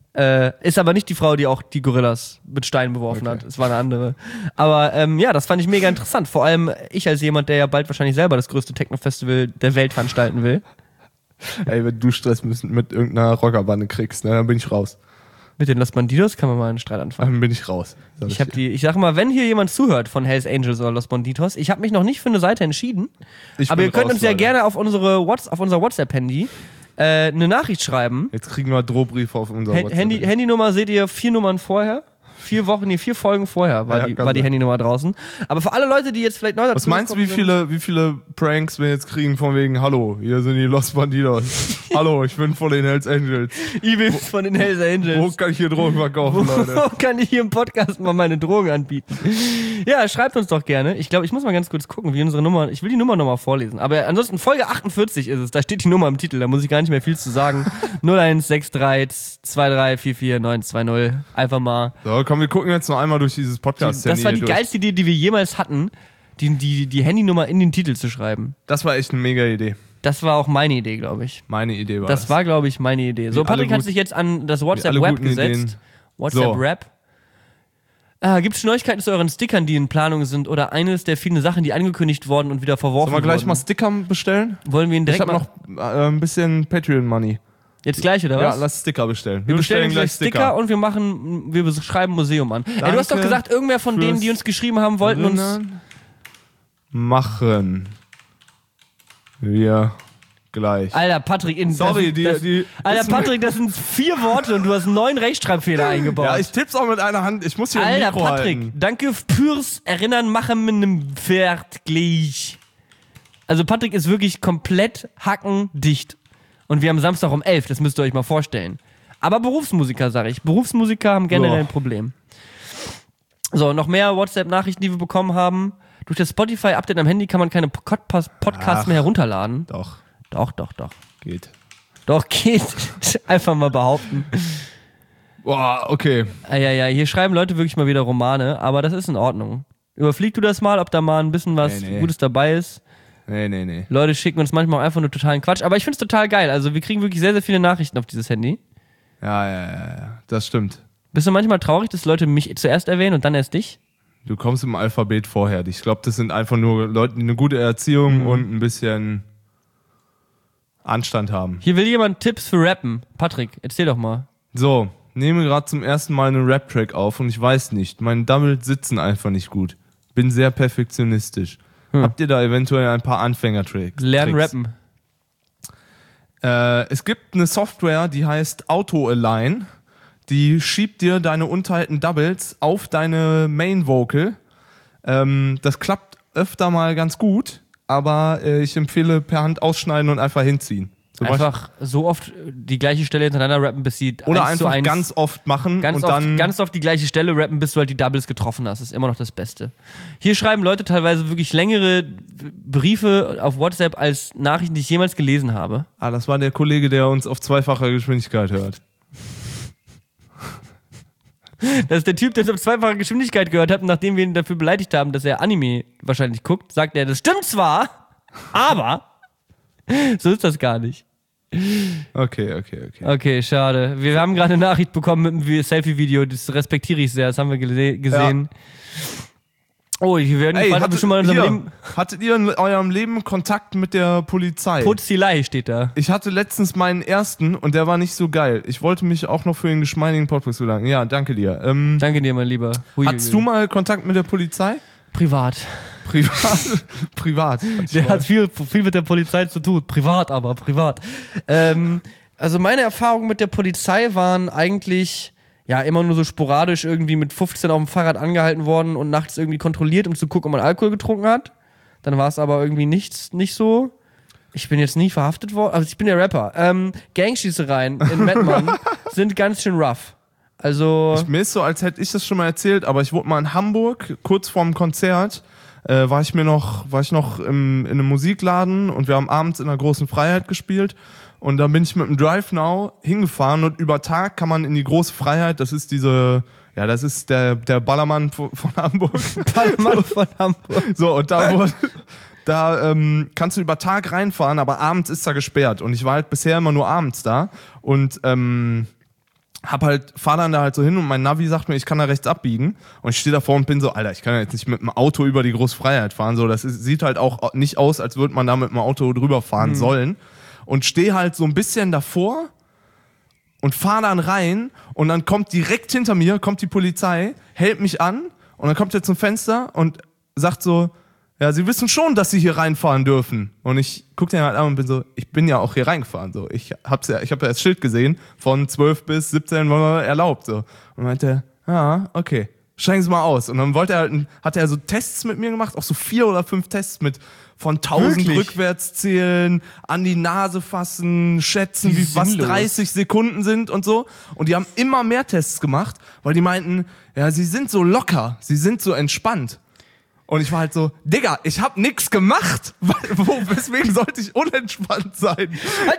Ist aber nicht die Frau, die auch die Gorillas mit Steinen beworfen hat. Es war eine andere. Aber ja, das fand ich mega interessant. Vor allem ich als jemand, der ja bald wahrscheinlich selber das größte Techno-Festival der Welt veranstalten will. Ey, wenn du Stress mit irgendeiner Rockerbande kriegst, ne, dann bin ich raus. Mit den Los Banditos kann man mal einen Streit anfangen. Dann bin ich raus. Ich sag mal, wenn hier jemand zuhört von Hells Angels oder Los Banditos, ich habe mich noch nicht für eine Seite entschieden. Aber ihr könnt uns ja gerne auf unser WhatsApp-Handy eine Nachricht schreiben. Jetzt kriegen wir Drohbriefe auf unser WhatsApp. Handynummer seht ihr 4 Nummern vorher. 4 Folgen vorher war die sein. Handynummer draußen. Aber für alle Leute, die jetzt vielleicht neu dazu Was meinst du, wie viele Pranks wir jetzt kriegen von wegen, hallo, hier sind die Los Bandidos. Hallo, ich bin von den Hells Angels. Ich bin von den Hells Angels. Wo kann ich hier Drogen verkaufen, Leute? Wo kann ich hier im Podcast mal meine Drogen anbieten? Ja, schreibt uns doch gerne. Ich glaube, ich muss mal ganz kurz gucken, wie unsere Nummer, ich will die Nummer nochmal vorlesen. Aber ansonsten Folge 48 ist es, da steht die Nummer im Titel, da muss ich gar nicht mehr viel zu sagen. 0163 2344 920. Einfach mal. So, komm, wir gucken jetzt noch einmal durch dieses Podcast. Das war die geilste Idee, die wir jemals hatten, die Handynummer in den Titel zu schreiben. Das war echt eine mega Idee. Das war auch meine Idee, glaube ich. Meine Idee war das. Das war, glaube ich, meine Idee. So, Patrick hat sich jetzt an das WhatsApp-Web gesetzt. WhatsApp-Rap. Gibt es Neuigkeiten zu euren Stickern, die in Planung sind oder eines der vielen Sachen, die angekündigt worden und wieder verworfen wurden? Sollen wir gleich mal Sticker bestellen? Wollen wir ihn direkt Ich habe noch ein bisschen Patreon-Money. Jetzt gleich, oder was? Ja, lass Sticker bestellen. Wir bestellen gleich Sticker und wir schreiben Museum an. Ey, du hast doch gesagt, irgendwer von denen, die uns geschrieben haben, wollten uns... Machen wir gleich. Alter, Patrick, Patrick, das sind 4 Worte und du hast 9 Rechtschreibfehler eingebaut. Ja, ich tipp's auch mit einer Hand. Ich muss hier Alter, ein Mikro Patrick, halten. Danke fürs Erinnern, machen mit einem Pferd gleich. Also Patrick ist wirklich komplett hackendicht. Und wir haben Samstag um 11, das müsst ihr euch mal vorstellen. Aber Berufsmusiker, sag ich. Berufsmusiker haben generell ein Problem. So, noch mehr WhatsApp-Nachrichten, die wir bekommen haben. Durch das Spotify-Update am Handy kann man keine Podcasts mehr herunterladen. Doch. Doch. Geht. Doch, geht. Einfach mal behaupten. Boah, okay. Ja, hier schreiben Leute wirklich mal wieder Romane, aber das ist in Ordnung. Überflieg du das mal, ob da mal ein bisschen was Gutes dabei ist. Nee. Leute schicken uns manchmal auch einfach nur totalen Quatsch, aber ich find's total geil. Also wir kriegen wirklich sehr, sehr viele Nachrichten auf dieses Handy. Ja, das stimmt. Bist du manchmal traurig, dass Leute mich zuerst erwähnen und dann erst dich? Du kommst im Alphabet vorher. Ich glaube, das sind einfach nur Leute, die eine gute Erziehung und ein bisschen Anstand haben. Hier will jemand Tipps für Rappen. Patrick, erzähl doch mal. So, nehme gerade zum ersten Mal einen Rap-Track auf und ich weiß nicht, meine Doubles sitzen einfach nicht gut. Bin sehr perfektionistisch. Habt ihr da eventuell ein paar Anfänger-Tricks? Lernen rappen. Es gibt eine Software, die heißt Auto-Align. Die schiebt dir deine unteilten Doubles auf deine Main-Vocal. Das klappt öfter mal ganz gut, aber ich empfehle per Hand ausschneiden und einfach hinziehen. Einfach so oft die gleiche Stelle hintereinander rappen, bis sie oder einfach ganz oft machen ganz oft die gleiche Stelle rappen, bis du halt die Doubles getroffen hast. Das ist immer noch das Beste. Hier schreiben Leute teilweise wirklich längere Briefe auf WhatsApp als Nachrichten, die ich jemals gelesen habe. Das war der Kollege, der uns auf zweifacher Geschwindigkeit hört. Das ist der Typ, der es auf zweifacher Geschwindigkeit gehört hat und nachdem wir ihn dafür beleidigt haben, dass er Anime wahrscheinlich guckt, sagt er, das stimmt zwar, aber so ist das gar nicht. Okay. Okay, schade. Wir haben gerade eine Nachricht bekommen mit einem Selfie-Video, das respektiere ich sehr, das haben wir gesehen. Ja. Oh, wir werden schon mal in unserem Leben... Hattet ihr in eurem Leben Kontakt mit der Polizei? Polizei steht da. Ich hatte letztens meinen ersten und der war nicht so geil. Ich wollte mich auch noch für den geschmeidigen Podcast bedanken. Ja, danke dir. Danke dir, mein Lieber. Hattest du mal Kontakt mit der Polizei? Privat. Der hat viel mit der Polizei zu tun. Privat. Also meine Erfahrungen mit der Polizei waren eigentlich... Ja, immer nur so sporadisch irgendwie mit 15 auf dem Fahrrad angehalten worden und nachts irgendwie kontrolliert, um zu gucken, ob man Alkohol getrunken hat. Dann war es aber irgendwie nicht so. Ich bin jetzt nie verhaftet worden. Also ich bin ja Rapper. Gangschießereien in Mettmann sind ganz schön rough. Also... Mir ist so, als hätte ich das schon mal erzählt, aber ich wurde mal in Hamburg, kurz vorm Konzert, war ich noch in einem Musikladen und wir haben abends in der Großen Freiheit gespielt. Und dann bin ich mit dem Drive Now hingefahren und über Tag kann man in die Große Freiheit, das ist der Ballermann von Hamburg. Ballermann von Hamburg. So, und da kannst du über Tag reinfahren, aber abends ist da gesperrt. Und ich war halt bisher immer nur abends da und fahr dann da halt so hin und mein Navi sagt mir, ich kann da rechts abbiegen. Und ich stehe davor und bin so, Alter, ich kann ja jetzt nicht mit dem Auto über die Große Freiheit fahren. So, sieht halt auch nicht aus, als würde man da mit dem Auto drüber fahren sollen. Und stehe halt so ein bisschen davor und fahre dann rein und dann kommt direkt hinter mir, kommt die Polizei, hält mich an und dann kommt er zum Fenster und sagt so, ja, Sie wissen schon, dass Sie hier reinfahren dürfen. Und ich gucke den halt an und bin so, ich bin ja auch hier reingefahren. So. Ich hab ja das Schild gesehen, von 12 bis 17 war erlaubt. So. Und meinte, Ja, okay. Steigen Sie mal aus. Und dann hat er so Tests mit mir gemacht, auch so 4 oder 5 Tests mit von 1000 Wirklich? rückwärts zählen, an die Nase fassen, schätzen, was sinnlos. 30 Sekunden sind und so. Und die haben immer mehr Tests gemacht, weil die meinten, ja, sie sind so locker, sie sind so entspannt. Und ich war halt so, Digga, ich hab nix gemacht. Weswegen sollte ich unentspannt sein?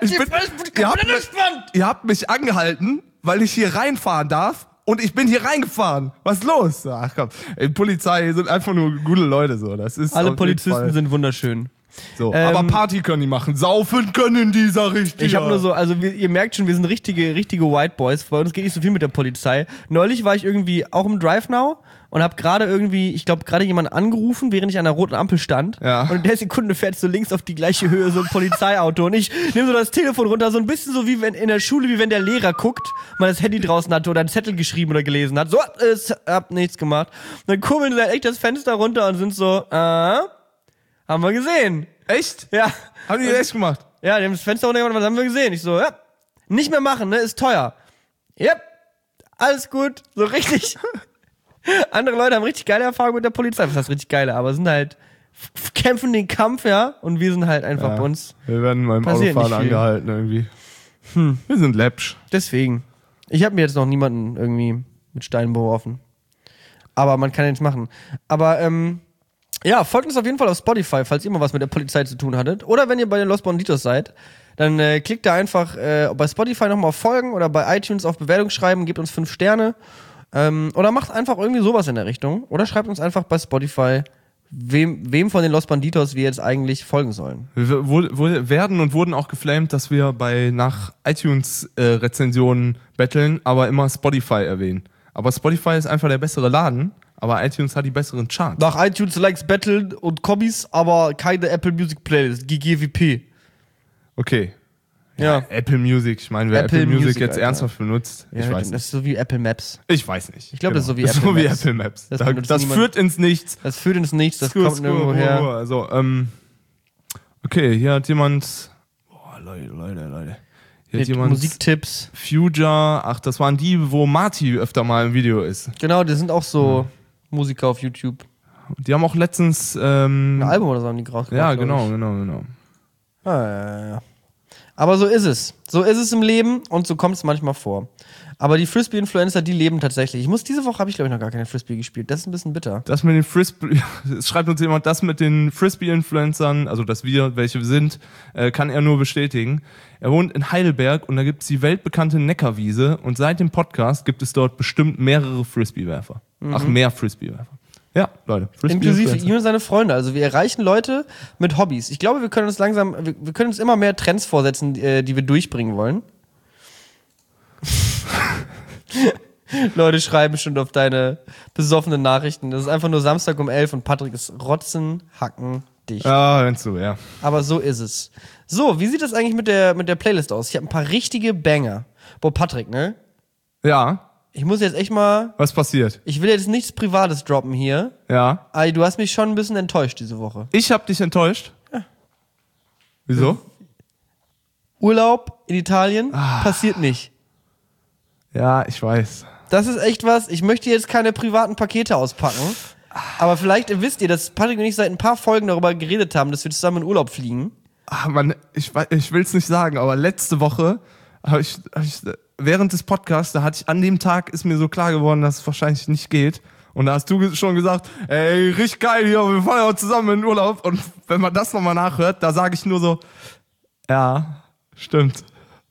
Ihr habt mich angehalten, weil ich hier reinfahren darf. Und ich bin hier reingefahren. Was ist los? Ach komm, ey, Polizei sind einfach nur gute Leute so. Das ist Alle auf jeden Polizisten Fall sind wunderschön. so. Aber Party können die machen. Saufen können die, sag ich dir. Ich habe nur so, also ihr merkt schon, wir sind richtige White Boys. Bei uns geht nicht so viel mit der Polizei. Neulich war ich irgendwie auch im Drive Now und habe gerade irgendwie, ich glaube, gerade jemanden angerufen, während ich an der roten Ampel stand. Ja. Und in der Sekunde fährt so links auf die gleiche Höhe so ein Polizeiauto. Und ich nehme so das Telefon runter, so ein bisschen so wie wenn in der Schule, wie wenn der Lehrer guckt, man das Handy draußen hatte oder einen Zettel geschrieben oder gelesen hat. So, hab nichts gemacht. Und dann kurbeln sie halt echt das Fenster runter und sind so, haben wir gesehen. Echt? Ja. Haben die das echt gemacht? Ja, die haben das Fenster runtergemacht, was haben wir gesehen? Ich so, ja, nicht mehr machen, ne, ist teuer. Yep, alles gut, so richtig. Andere Leute haben richtig geile Erfahrungen mit der Polizei, was heißt richtig geile, aber sind halt, kämpfen den Kampf, ja, und wir sind halt einfach bei uns. Wir werden beim Passiert Autofahren nicht viel. angehalten irgendwie. Wir sind läppsch. Deswegen. Ich habe mir jetzt noch niemanden irgendwie mit Steinen beworfen. Aber man kann ja nichts machen. Aber, ja, folgt uns auf jeden Fall auf Spotify, falls ihr mal was mit der Polizei zu tun hattet. Oder wenn ihr bei den Los Banditos seid, dann klickt da einfach bei Spotify nochmal auf Folgen oder bei iTunes auf Bewertung schreiben, gebt uns 5 Sterne. Oder macht einfach irgendwie sowas in der Richtung. Oder schreibt uns einfach bei Spotify, wem von den Los Banditos wir jetzt eigentlich folgen sollen. Wir werden und wurden auch geflamed, dass wir nach iTunes-Rezensionen betteln, aber immer Spotify erwähnen. Aber Spotify ist einfach der bessere Laden, aber iTunes hat die besseren Charts. Nach iTunes Likes Battle und Combis, aber keine Apple Music Playlist, GGWP. Okay. Ja. Apple Music, ich meine, wer Apple Music jetzt Alter. ernsthaft benutzt, Ja, ich weiß das nicht. ist so wie Apple Maps. Ich weiß nicht. Ich glaube, das ist so wie Das Apple Maps. Apple Maps. Das Das, benutzt das niemand. führt ins Nichts. Das führt ins Nichts, das kommt nirgendwo her. Also, okay, hier hat jemand. Boah, Leute. Hier hat Mit jemand. Musiktipps. Future, ach, das waren die, wo Marty öfter mal im Video ist. Genau, die sind auch so Musiker auf YouTube. Die haben auch letztens. Ein Album oder so haben die rausgebracht. Ja, glaub genau. ich. Ja. Aber so ist es. So ist es im Leben und so kommt es manchmal vor. Aber die Frisbee-Influencer, die leben tatsächlich. Diese Woche habe ich, glaube ich, noch gar keine Frisbee gespielt. Das ist ein bisschen bitter. Das mit den Frisbee, es schreibt uns jemand, das mit den Frisbee-Influencern, also dass wir welche sind, kann er nur bestätigen. Er wohnt in Heidelberg und da gibt es die weltbekannte Neckarwiese und seit dem Podcast gibt es dort bestimmt mehrere Frisbee-Werfer. Ach, mehr Frisbee-Werfer. Ja, Leute. Inklusive ihm und seine Freunde. Also wir erreichen Leute mit Hobbys. Ich glaube, wir können uns immer mehr Trends vorsetzen, die wir durchbringen wollen. Leute schreiben schon auf deine besoffenen Nachrichten. Das ist einfach nur Samstag um 11 und Patrick ist rotzen, hacken, dicht. Ja, wenn du, ja. Aber so ist es. So, wie sieht das eigentlich mit der Playlist aus? Ich habe ein paar richtige Banger. Boah, Patrick, ne? Ja, Ich muss jetzt echt mal... was passiert? Ich will jetzt nichts Privates droppen hier. Ja. Aber du hast mich schon ein bisschen enttäuscht diese Woche. Ich hab dich enttäuscht? Ja. Wieso? Urlaub in Italien passiert nicht. Ja, ich weiß. Das ist echt was. Ich möchte jetzt keine privaten Pakete auspacken. Aber vielleicht wisst ihr, dass Patrick und ich seit ein paar Folgen darüber geredet haben, dass wir zusammen in Urlaub fliegen. Ach, Mann, ich will es nicht sagen, aber letzte Woche habe ich während des Podcasts, da hatte ich an dem Tag, ist mir so klar geworden, dass es wahrscheinlich nicht geht. Und da hast du schon gesagt, ey, richtig geil hier, wir fahren ja auch zusammen in den Urlaub. Und wenn man das nochmal nachhört, da sage ich nur so, ja, stimmt.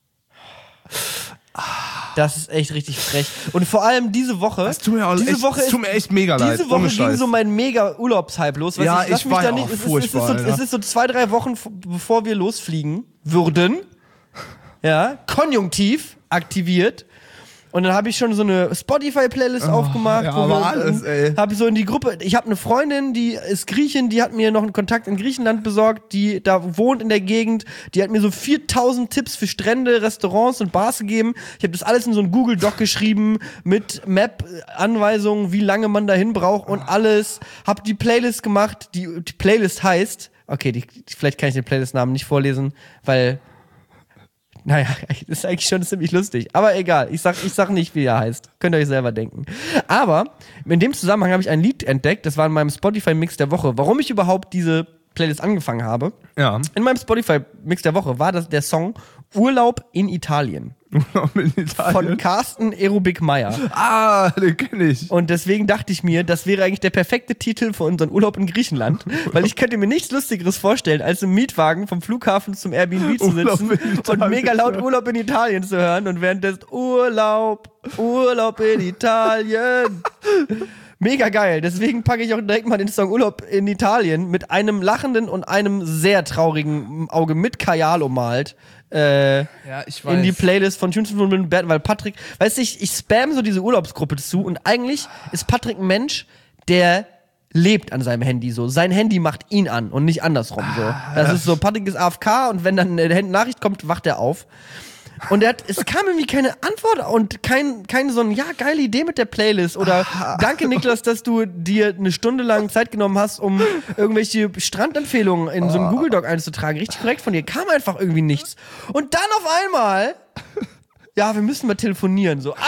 Das ist echt richtig frech. Und vor allem diese Woche. Das tut mir auch tut mir echt mega leid. Diese Woche ohne ging Scheiß. so mein mega Urlaubshype los. Weißt Ja, du, lass ich mich war da ja nicht. auch Es furchtbar, ist Alter. es ist so 2-3 Wochen, bevor wir losfliegen würden. Ja, Konjunktiv aktiviert. Und dann habe ich schon so eine Spotify-Playlist aufgemacht. ja, wo aber wir, alles, ey. Habe ich so in die Gruppe. Ich habe eine Freundin, die ist Griechin, die hat mir noch einen Kontakt in Griechenland besorgt, die da wohnt in der Gegend. Die hat mir so 4000 Tipps für Strände, Restaurants und Bars gegeben. Ich habe das alles in so einen Google-Doc geschrieben mit Map-Anweisungen, wie lange man dahin braucht und alles. Hab die Playlist gemacht. Die Playlist heißt, okay, vielleicht kann ich den Playlist-Namen nicht vorlesen, weil Naja, das ist eigentlich schon ziemlich lustig. Aber egal, ich sag nicht, wie er heißt. Könnt ihr euch selber denken. Aber in dem Zusammenhang habe ich ein Lied entdeckt, das war in meinem Spotify-Mix der Woche. Warum ich überhaupt diese Playlist angefangen habe. Ja. In meinem Spotify-Mix der Woche war das der Song Urlaub in Italien. Urlaub in Italien? Von Carsten Aerobic-Meyer. Ah, den kenne ich. Und deswegen dachte ich mir, das wäre eigentlich der perfekte Titel für unseren Urlaub in Griechenland. Weil ich könnte mir nichts Lustigeres vorstellen, als im Mietwagen vom Flughafen zum Airbnb zu sitzen und mega laut Urlaub in Italien zu hören und währenddessen Urlaub in Italien. Mega geil. Deswegen packe ich auch direkt mal den Song Urlaub in Italien mit einem lachenden und einem sehr traurigen Auge mit Kajal ummalt. Ja, ich weiß. In die Playlist von Tunes von Bert, weil Patrick, weißt du, ich spam so diese Urlaubsgruppe zu und eigentlich ist Patrick ein Mensch, der lebt an seinem Handy so. Sein Handy macht ihn an und nicht andersrum so. Das ist so, Patrick ist AFK und wenn dann eine Nachricht kommt, wacht er auf. Und es kam irgendwie keine Antwort und keine so ein, ja, geile Idee mit der Playlist oder danke Niklas, dass du dir eine Stunde lang Zeit genommen hast, um irgendwelche Strandempfehlungen in so einen Google Doc einzutragen. Richtig korrekt von dir. Kam einfach irgendwie nichts. Und dann auf einmal, ja, wir müssen mal telefonieren. So,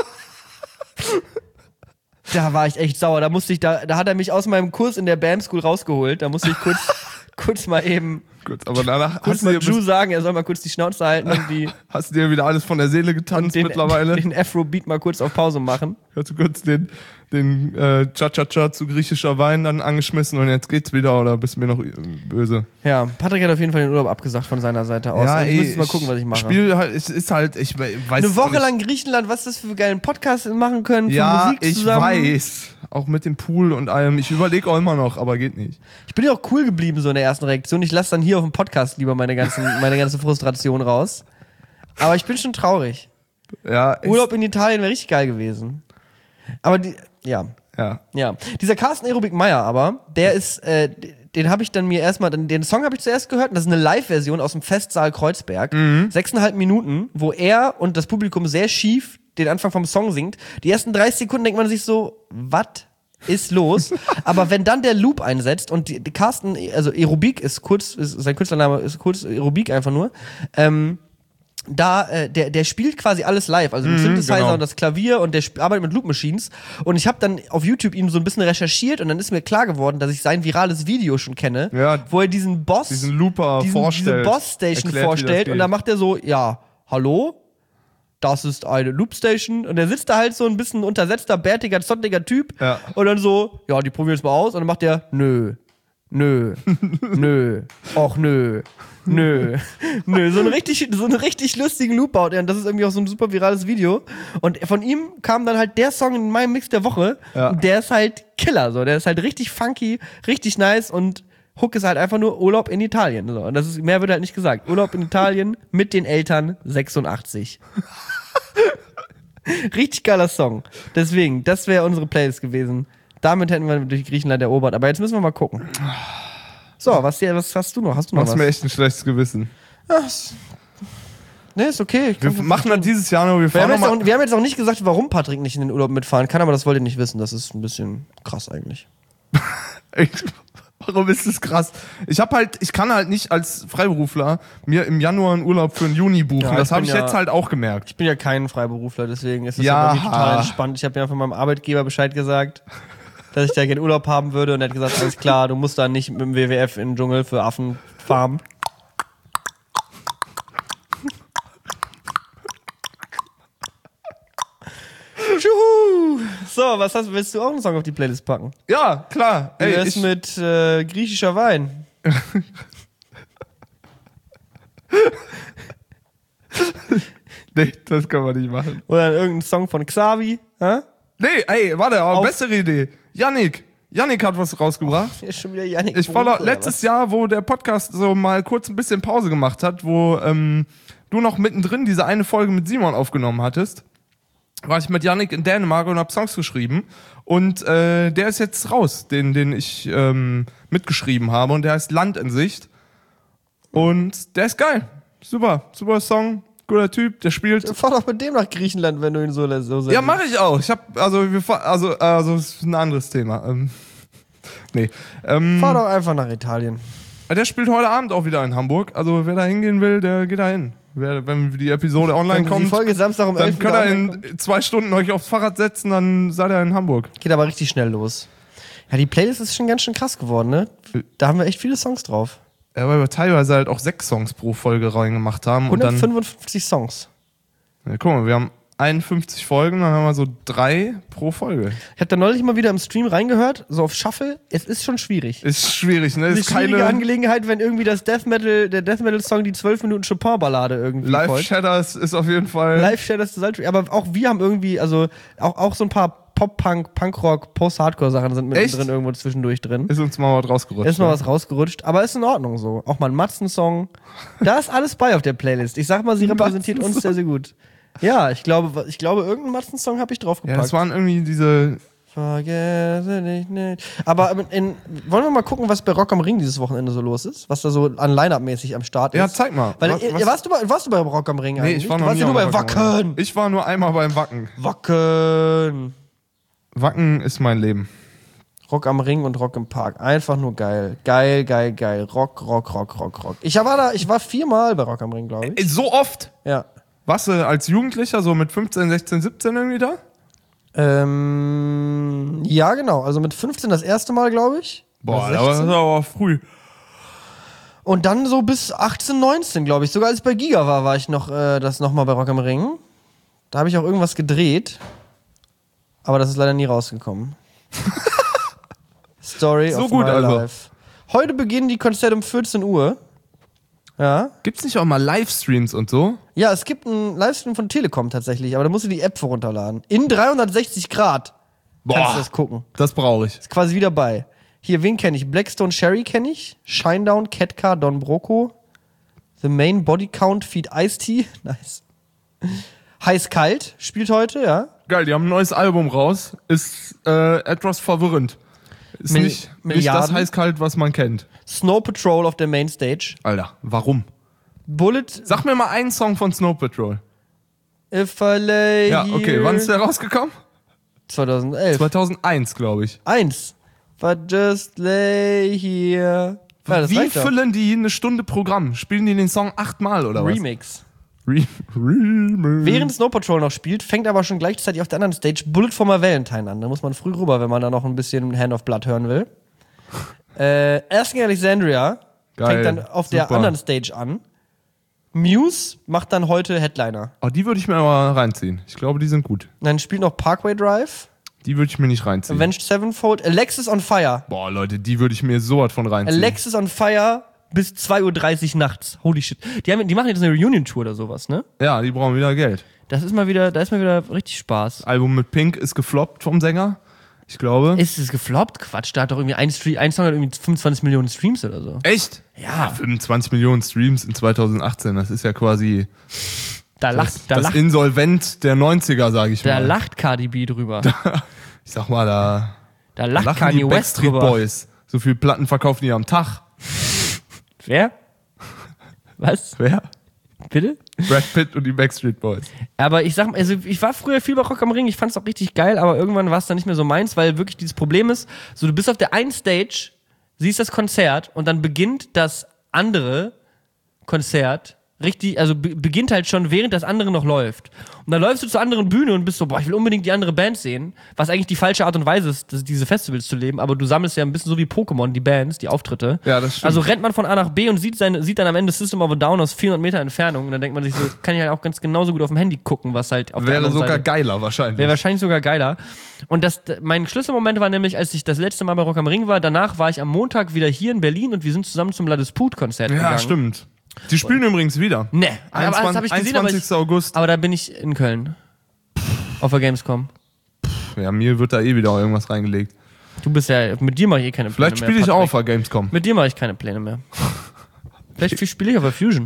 Da war ich echt sauer. Da hat er mich aus meinem Kurs in der BAM School rausgeholt. Da musste ich kurz mal eben Gut, aber danach kurz mal Drew sagen, er soll mal kurz die Schnauze halten und hast du dir wieder alles von der Seele getanzt mittlerweile? Den Afro-Beat mal kurz auf Pause machen. Hast du kurz den Cha-Cha-Cha zu griechischer Wein dann angeschmissen und jetzt geht's wieder oder bist du mir noch böse? Ja, Patrick hat auf jeden Fall den Urlaub abgesagt von seiner Seite aus. Ja, ich muss jetzt mal gucken, was ich mache. Ich weiß eine Woche nicht. lang Griechenland, was das für geilen Podcasts machen können, für ja, Musik zusammen. Ich weiß. Auch mit dem Pool und allem. Ich überlege auch immer noch, aber geht nicht. Ich bin ja auch cool geblieben so in der ersten Reaktion. Ich lasse dann hier auf dem Podcast lieber meine ganze Frustration raus. Aber ich bin schon traurig. Ja, Urlaub in Italien wäre richtig geil gewesen. Aber ja. Dieser Carsten Aerobic-Meyer aber, der ist, den habe ich dann mir erstmal, den Song habe ich zuerst gehört und das ist eine Live-Version aus dem Festsaal Kreuzberg. 6,5 Minuten, wo er und das Publikum sehr schief den Anfang vom Song singt. Die ersten 30 Sekunden denkt man sich so, was ist los? Aber wenn dann der Loop einsetzt und die Carsten, also Aerobic sein Künstlername ist kurz Aerobic einfach nur, der spielt quasi alles live, also mit Synthesizer und das Klavier und der arbeitet mit Loop Machines und ich habe dann auf YouTube ihm so ein bisschen recherchiert und dann ist mir klar geworden, dass ich sein virales Video schon kenne, wo er diesen Looper vorstellt, diese Boss-Station vorstellt und dann macht er so, ja, hallo? Das ist eine Loopstation und der sitzt da halt so ein bisschen untersetzter, bärtiger, zottiger Typ und dann so, ja, die probieren es mal aus und dann macht der, nö, och nö, so einen richtig lustigen Loop baut er und das ist irgendwie auch so ein super virales Video und von ihm kam dann halt der Song in meinem Mix der Woche und der ist halt Killer, so, der ist halt richtig funky, richtig nice und Hook ist halt einfach nur Urlaub in Italien. So. Und mehr wird halt nicht gesagt. Urlaub in Italien mit den Eltern 86. Richtig geiler Song. Deswegen, das wäre unsere Playlist gewesen. Damit hätten wir durch Griechenland erobert. Aber jetzt müssen wir mal gucken. So, was hast du noch? Hast du noch was? Machst mir echt ein schlechtes Gewissen. Ne, ist okay. Wir machen das dieses Jahr noch. Wir haben jetzt auch nicht gesagt, warum Patrick nicht in den Urlaub mitfahren kann, aber das wollt ihr nicht wissen. Das ist ein bisschen krass eigentlich. Warum ist das krass? Ich kann halt nicht als Freiberufler mir im Januar einen Urlaub für den Juni buchen. Ja, das habe ich jetzt halt auch gemerkt. Ich bin ja kein Freiberufler, deswegen ist das ja bei mir total entspannt. Ich habe ja von meinem Arbeitgeber Bescheid gesagt, dass ich da gerne Urlaub haben würde und er hat gesagt, alles klar, du musst da nicht mit dem WWF in den Dschungel für Affen farmen. So, willst du auch einen Song auf die Playlist packen? Ja, klar. Wie wär's mit griechischer Wein? Nee, das können wir nicht machen. Oder irgendein Song von Xavi? Hä? Nee, warte, aber bessere Idee. Yannick hat was rausgebracht. Ist schon wieder Yannick. Ich war letztes Jahr, wo der Podcast so mal kurz ein bisschen Pause gemacht hat, wo du noch mittendrin diese eine Folge mit Simon aufgenommen hattest, war ich mit Yannick in Dänemark und hab Songs geschrieben. Und der ist jetzt raus, den ich mitgeschrieben habe. Und der heißt Land in Sicht. Und der ist geil. Super Song. Guter Typ, der spielt. Fahr doch mit dem nach Griechenland, wenn du ihn so sehr. Ja, mache ich auch. Also ist ein anderes Thema. Nee. Fahr doch einfach nach Italien. Der spielt heute Abend auch wieder in Hamburg. Also wer da hingehen will, der geht da hin. Wenn die Episode online Die kommt, Folge ist Samstag um 11 dann könnt ihr in 2 Stunden euch aufs Fahrrad setzen, dann seid ihr in Hamburg. Geht aber richtig schnell los. Ja, die Playlist ist schon ganz schön krass geworden, ne? Da haben wir echt viele Songs drauf. Ja, weil wir teilweise halt auch 6 Songs pro Folge reingemacht haben. Und dann, 155 Songs. ja, guck mal, wir haben 51 Folgen, dann haben wir so 3 pro Folge. Ich habe da neulich mal wieder im Stream reingehört, so auf Shuffle. Es ist schon schwierig. Ist schwierig, ne? Eine Ist schwierige keine Angelegenheit, wenn irgendwie der Death Metal Song die 12 Minuten Chopin-Ballade irgendwie Live folgt. Shatters ist auf jeden Fall. Live Shatters to Saltry. Aber auch wir haben irgendwie, also auch so ein paar Pop-Punk, Punk-Rock, Post-Hardcore-Sachen sind mittendrin irgendwo zwischendurch drin. Ist uns mal was rausgerutscht. Ist mal was rausgerutscht, aber ist in Ordnung so. Auch mal ein Matzen-Song. Da ist alles bei auf der Playlist. Ich sag mal, sie repräsentiert uns sehr, sehr gut. Ja, ich glaube irgendeinen Matzen-Song habe ich draufgepackt. Ja, das waren irgendwie diese. Vergesse dich nicht. Aber wollen wir mal gucken, was bei Rock am Ring dieses Wochenende so los ist? Was da so an Line-Up-mäßig am Start ist? Ja, zeig mal. Weil, warst du bei Rock am Ring eigentlich? Nee, ich war noch warst nie du nur am bei Rock am Ring. Wacken. Ich war nur einmal beim Wacken. Wacken. Wacken ist mein Leben. Rock am Ring und Rock im Park. Einfach nur geil. Geil, geil, geil. Rock. Ich war 4-mal bei Rock am Ring, glaube ich. So oft? Ja. Warst du als Jugendlicher so mit 15, 16, 17 irgendwie da? Ja, genau. Also mit 15 das erste Mal, glaube ich. Boah, Oder das 16. war aber früh. Und dann so bis 18, 19, glaube ich. Sogar als ich bei Giga war ich noch mal bei Rock am Ring. Da habe ich auch irgendwas gedreht. Aber das ist leider nie rausgekommen. Story So of gut my also. life. Heute beginnen die Konzerte um 14 Uhr. Ja. Gibt's nicht auch mal Livestreams und so? Ja, es gibt einen Livestream von Telekom tatsächlich, aber da musst du die App für runterladen. In 360 Grad kannst du das gucken. Das brauche ich. Ist quasi wieder bei. Hier, wen kenne ich? Blackstone Sherry kenne ich. Shinedown, Ketka, Don Broco. The Main Body Count, Feed Ice-T. Nice. Heiß-Kalt spielt heute, ja. Geil, die haben ein neues Album raus. Ist etwas verwirrend. Ist nicht das Milliarden. heiß-kalt, was man kennt. Snow Patrol auf der Mainstage. Alter, warum? Bullet. Sag mir mal einen Song von Snow Patrol. If I lay Ja, okay. here. Wann ist der rausgekommen? 2011. 2001, glaube ich. 1. But just lay here. Ja, das Wie reicht doch. füllen die eine Stunde Programm? Spielen die den Song 8-mal oder was? Remix. Remix. Während Snow Patrol noch spielt, fängt aber schon gleichzeitig auf der anderen Stage Bullet for My Valentine an. Da muss man früh rüber, wenn man da noch ein bisschen Hand of Blood hören will. Asking Alexandria Geil, fängt dann auf der super. anderen Stage an. Muse macht dann heute Headliner. Oh, die würde ich mir aber reinziehen. Ich glaube, die sind gut. Und dann spielt noch Parkway Drive, Die würde ich mir nicht reinziehen. Avenged Sevenfold, Alexis on Fire. Boah, Leute, die würde ich mir sowas von reinziehen. Alexis on Fire bis 2:30 Uhr nachts. Holy shit. Die machen jetzt eine Reunion-Tour oder sowas, ne? Ja, die brauchen wieder Geld. Da ist mal wieder richtig Spaß. Album mit Pink ist gefloppt vom Sänger. Ich glaube. Ist es gefloppt? Quatsch, da hat doch irgendwie ein Song hat irgendwie 25 Millionen Streams oder so. Echt? Ja. 25 Millionen Streams in 2018. Das ist ja quasi das Insolvent der 90er, sage ich Da mal. lacht Cardi B drüber. Ich sag mal, Da lacht lachen Kanye die West Backstreet drüber. Boys. So viel Platten verkaufen die am Tag. Wer? Was? Wer? Bitte? Brad Pitt und die Backstreet Boys. Aber ich sag mal, also ich war früher viel bei Rock am Ring, ich fand's auch richtig geil, aber irgendwann war es dann nicht mehr so meins, weil wirklich dieses Problem ist, so du bist auf der einen Stage, siehst das Konzert und dann beginnt das andere Konzert richtig, also beginnt halt schon, während das andere noch läuft. Und dann läufst du zur anderen Bühne und bist so, boah, ich will unbedingt die andere Band sehen, was eigentlich die falsche Art und Weise ist, diese Festivals zu leben, aber du sammelst ja ein bisschen so wie Pokémon, die Bands, die Auftritte. Ja, das stimmt. Also rennt man von A nach B und sieht dann am Ende System of a Down aus 400 Meter Entfernung und dann denkt man sich so, kann ich halt auch ganz genauso gut auf dem Handy gucken, was halt auf der Wäre anderen sogar Seite... geiler wahrscheinlich. Wäre wahrscheinlich sogar geiler. Und mein Schlüsselmoment war nämlich, als ich das letzte Mal bei Rock am Ring war, danach war ich am Montag wieder hier in Berlin und wir sind zusammen zum Ladisput-Konzert gegangen. Ja, stimmt. Die spielen übrigens wieder. Nee, aber das habe ich gesehen, 21. August. aber da bin ich in Köln. Auf der Gamescom. Ja, mir wird da eh wieder irgendwas reingelegt. Du bist ja, mit dir mache ich eh keine Pläne Vielleicht mehr. spiele ich auch auf Patrick. der Gamescom. Mit dir mache ich keine Pläne mehr. Vielleicht spiele ich auf der Fusion.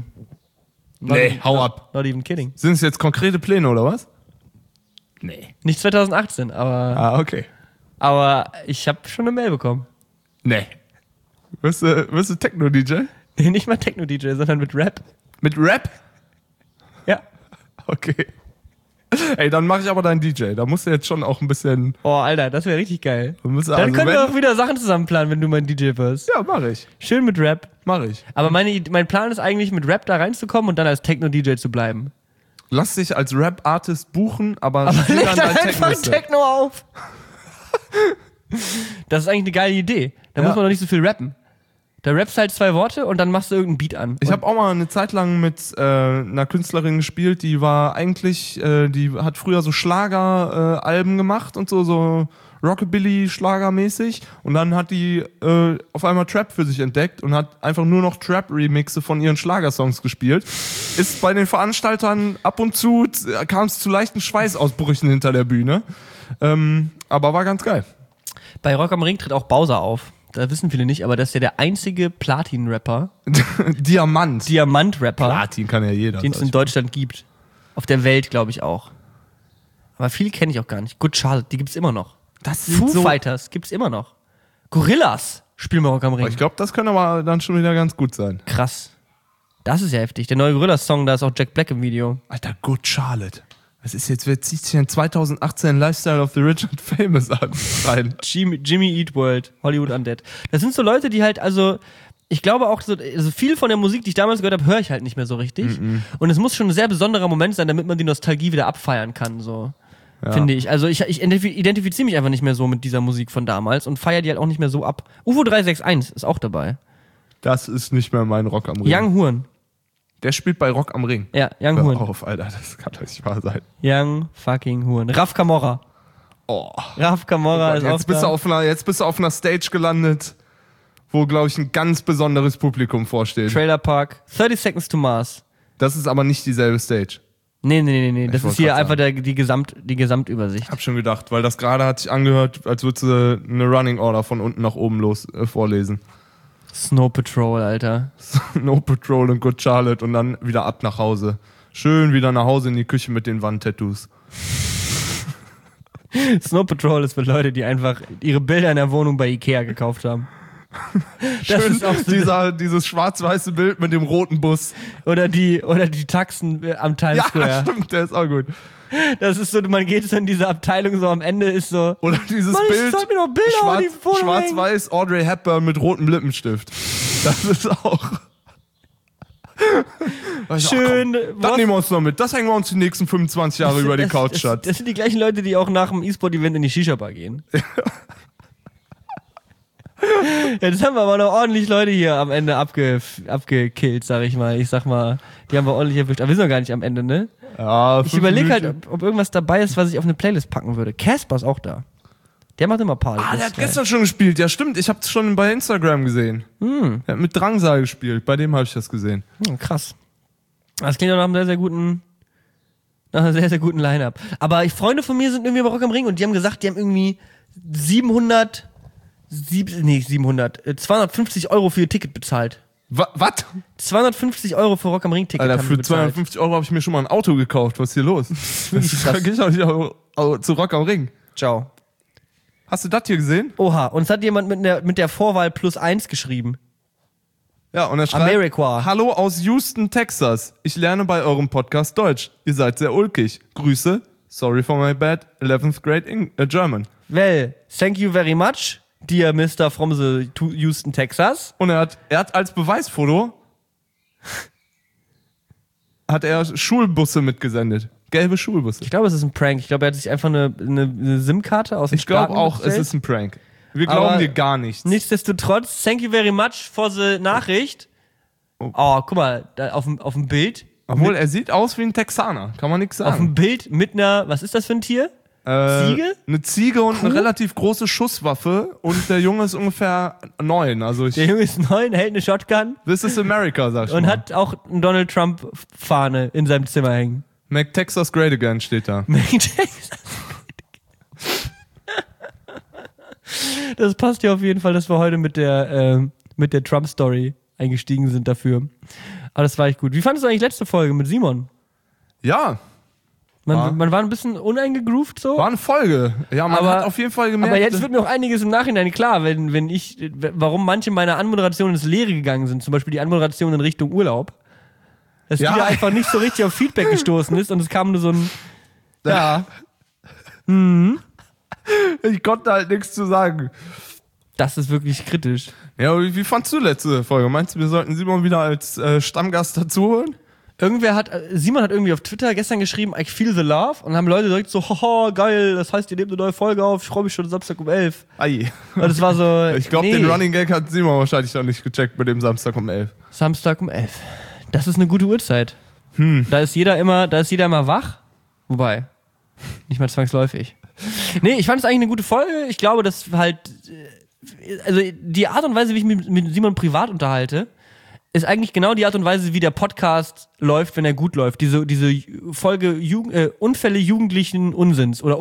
Nee, hau ab. Not even kidding. Sind es jetzt konkrete Pläne oder was? Nee. Nicht 2018, Ah, okay. aber ich habe schon eine Mail bekommen. Nee. Wirst du Techno-DJ? Nee, nicht mal Techno-DJ, sondern mit Rap. Mit Rap? Ja. Okay. Ey, dann mache ich aber deinen DJ. Da musst du jetzt schon auch ein bisschen... Oh, Alter, das wäre richtig geil. Dann also können wir auch wieder Sachen zusammen planen, wenn du mein DJ wirst. Ja, mache ich. Schön mit Rap. Mache ich. Aber mein Plan ist eigentlich, mit Rap da reinzukommen und dann als Techno-DJ zu bleiben. Lass dich als Rap-Artist buchen, aber leg dann dann dein einfach Techno auf. Das ist eigentlich eine geile Idee. Da muss man doch nicht so viel rappen. Da rappst halt 2 Worte und dann machst du irgendeinen Beat an. Ich habe auch mal eine Zeit lang mit einer Künstlerin gespielt, die war eigentlich, die hat früher so Schlageralben gemacht und so Rockabilly-Schlagermäßig. Und dann hat die auf einmal Trap für sich entdeckt und hat einfach nur noch Trap-Remixe von ihren Schlagersongs gespielt. Ist bei den Veranstaltern ab und zu, kam es zu leichten Schweißausbrüchen hinter der Bühne. Aber war ganz geil. Bei Rock am Ring tritt auch Bowser auf. Da wissen viele nicht, aber das ist ja der einzige Platin-Rapper. Diamant-Rapper. Platin kann ja jeder. Den es in Deutschland gibt. Auf der Welt, glaube ich, auch. Aber viele kenne ich auch gar nicht. Good Charlotte, die gibt's immer noch. Foo Fighters gibt's immer noch. Gorillas spielen wir Rock am Ring. Ich glaube, das könnte aber dann schon wieder ganz gut sein. Krass. Das ist ja heftig. Der neue Gorillas-Song, da ist auch Jack Black im Video. Alter, Good Charlotte. Was ist jetzt, wer zieht sich denn 2018 Lifestyle of the Rich and Famous rein? Jimmy Eat World, Hollywood Undead. Das sind so Leute, die halt, also, ich glaube auch, so, also viel von der Musik, die ich damals gehört habe, höre ich halt nicht mehr so richtig. Und es muss schon ein sehr besonderer Moment sein, damit man die Nostalgie wieder abfeiern kann, so. Ja. Finde ich. Also ich identifiziere mich einfach nicht mehr so mit dieser Musik von damals und feiere die halt auch nicht mehr so ab. UFO 361 ist auch dabei. Das ist nicht mehr mein Rock am Ring. Young Horn. Der spielt bei Rock am Ring. Ja, Young Horn. Hör auf, Alter, das kann doch nicht wahr sein. Young fucking Horn. Raf Camorra. Oh. Raf Camorra ist auch da. Jetzt bist du auf einer Stage gelandet, wo, glaube ich, ein ganz besonderes Publikum vorsteht. Trailer Park. 30 Seconds to Mars. Das ist aber nicht dieselbe Stage. Nee. Das ist hier einfach die Gesamtübersicht. Hab schon gedacht, weil das gerade hat sich angehört, als würdest du eine Running Order von unten nach oben vorlesen. Snow Patrol, Alter. Snow Patrol und Good Charlotte und dann wieder ab nach Hause. Schön wieder nach Hause in die Küche mit den Wandtattoos. Snow Patrol ist für Leute, die einfach ihre Bilder in der Wohnung bei Ikea gekauft haben. Das schön, ist auch so dieses schwarz-weiße Bild mit dem roten Bus. Oder die Taxen am Times Square. Ja, stimmt, der ist auch gut. Das ist so, man geht so in diese Abteilung, so am Ende ist so... Oder dieses Mann, Bild, mir noch Bilder schwarz-weiß Audrey Hepburn mit rotem Lippenstift. Das ist auch... Schön. Das nehmen wir uns noch mit. Das hängen wir uns die nächsten 25 Jahre über die Couch, Schatz. Das sind die gleichen Leute, die auch nach dem E-Sport-Event in die Shisha-Bar gehen. Ja, das haben wir aber noch ordentlich Leute hier am Ende abgekillt, sag ich mal. Ich sag mal, die haben wir ordentlich erwischt. Aber wir sind noch gar nicht am Ende, ne? Ja, ich überlege halt, ob irgendwas dabei ist, was ich auf eine Playlist packen würde. Casper ist auch da. Der macht immer Party. Der hat gestern schon gespielt. Ja, stimmt. Ich hab's schon bei Instagram gesehen. Der hat mit Drangsal gespielt. Bei dem habe ich das gesehen. Krass. Das klingt doch nach einem nach einer sehr, sehr guten Line-Up. Aber Freunde von mir sind irgendwie bei Rock am Ring und die haben gesagt, die haben irgendwie 250 Euro für ihr Ticket bezahlt. Was? 250 Euro für Rock am Ring Ticket. Alter, für 250 Euro habe ich mir schon mal ein Auto gekauft. Was ist hier los? Das geht doch nicht zu Rock am Ring. Ciao. Hast du das hier gesehen? Oha, und es hat jemand mit der Vorwahl +1 geschrieben. Ja, und er schreibt: America. Hallo aus Houston, Texas. Ich lerne bei eurem Podcast Deutsch. Ihr seid sehr ulkig. Grüße. Sorry for my bad. 11th grade German. Well, thank you very much, dear Mr. from the Houston, Texas. Und er hat als Beweisfoto hat er Schulbusse mitgesendet. Gelbe Schulbusse. Ich glaube, es ist ein Prank. Ich glaube, er hat sich einfach eine SIM-Karte aus dem Ich glaube auch, es ist ein Prank. Wir glauben dir gar nichts. Nichtsdestotrotz, thank you very much for the Nachricht. Oh, guck mal, da auf dem Bild. Obwohl, er sieht aus wie ein Texaner. Kann man nichts sagen. Auf dem Bild mit einer, was ist das für ein Tier? Ziege? Eine Ziege und eine relativ große Schusswaffe. Und der Junge ist ungefähr 9. Der Junge ist 9, hält eine Shotgun. This is America, sag ich mal. Und hat auch eine Donald Trump-Fahne in seinem Zimmer hängen. Make Texas great again steht da. Make Texas. Das passt ja auf jeden Fall, dass wir heute mit der Trump-Story eingestiegen sind dafür. Aber das war echt gut. Wie fandest du eigentlich letzte Folge mit Simon? Ja. Man war ein bisschen uneingegroovt so. War eine Folge. Ja, man hat auf jeden Fall gemerkt. Aber jetzt wird mir auch einiges im Nachhinein klar, warum manche meiner Anmoderationen ins Leere gegangen sind. Zum Beispiel die Anmoderation in Richtung Urlaub. Dass die da einfach nicht so richtig auf Feedback gestoßen ist und es kam nur so ein Ja. Ich konnte halt nichts zu sagen. Das ist wirklich kritisch. Ja, wie fandst du letzte Folge? Meinst du, wir sollten Simon wieder als Stammgast dazu holen? Simon hat irgendwie auf Twitter gestern geschrieben, I feel the love, und haben Leute direkt so, haha, geil, das heißt, ihr nehmt eine neue Folge auf, ich freue mich schon Samstag um 11. Ei. Und das war so, Ich glaube, den Running Gag hat Simon wahrscheinlich noch nicht gecheckt mit dem Samstag um 11. Samstag um 11. Das ist eine gute Uhrzeit. Da ist jeder immer wach. Wobei, nicht mal zwangsläufig. Nee, ich fand es eigentlich eine gute Folge. Ich glaube, dass halt, also die Art und Weise, wie ich mich mit Simon privat unterhalte, ist eigentlich genau die Art und Weise, wie der Podcast läuft, wenn er gut läuft. Diese Folge Unfälle jugendlichen Unsinns oder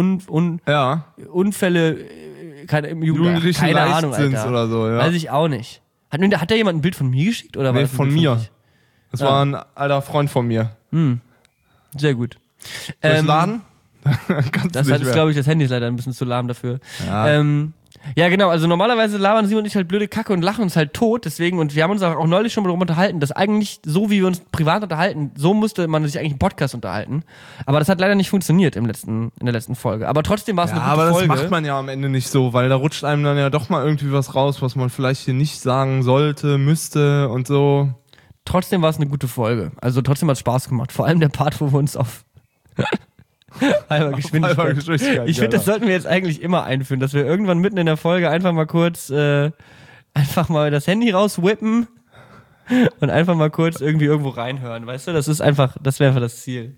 Unfälle keine Ahnung, Alter. Oder so, ja. Weiß ich auch nicht. Hat der jemand ein Bild von mir geschickt? Oder war Nee, das ein von Bild mir. dich? Das war ein alter Freund von mir. Sehr gut. Soll ich laden? Kannst Das du ist, nicht mehr. glaube ich, das Handy ist leider ein bisschen zu lahm dafür. Ja. Ja, genau, also normalerweise labern Simon und ich halt blöde Kacke und lachen uns halt tot, deswegen, und wir haben uns auch neulich schon mal darüber unterhalten, dass eigentlich, so wie wir uns privat unterhalten, so müsste man sich eigentlich im Podcast unterhalten. Aber das hat leider nicht funktioniert in der letzten Folge. Aber trotzdem war es eine gute aber das Folge. macht man ja am Ende nicht so, weil da rutscht einem dann ja doch mal irgendwie was raus, was man vielleicht hier nicht sagen sollte, müsste und so. Trotzdem war es eine gute Folge. Also trotzdem hat es Spaß gemacht. Vor allem der Part, wo wir uns auf halber Geschwindigkeit. Ich finde, das sollten wir jetzt eigentlich immer einführen, dass wir irgendwann mitten in der Folge einfach mal kurz einfach mal das Handy rauswhippen und einfach mal kurz irgendwie irgendwo reinhören, weißt du? Das wäre einfach das Ziel.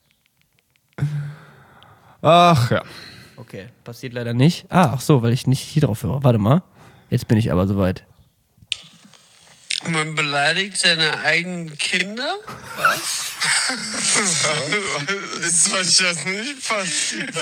Ach ja. Okay, passiert leider nicht. Ach so, weil ich nicht hier drauf höre. Warte mal. Jetzt bin ich aber soweit. Man beleidigt seine eigenen Kinder? Was? Ist euch das nicht passiert?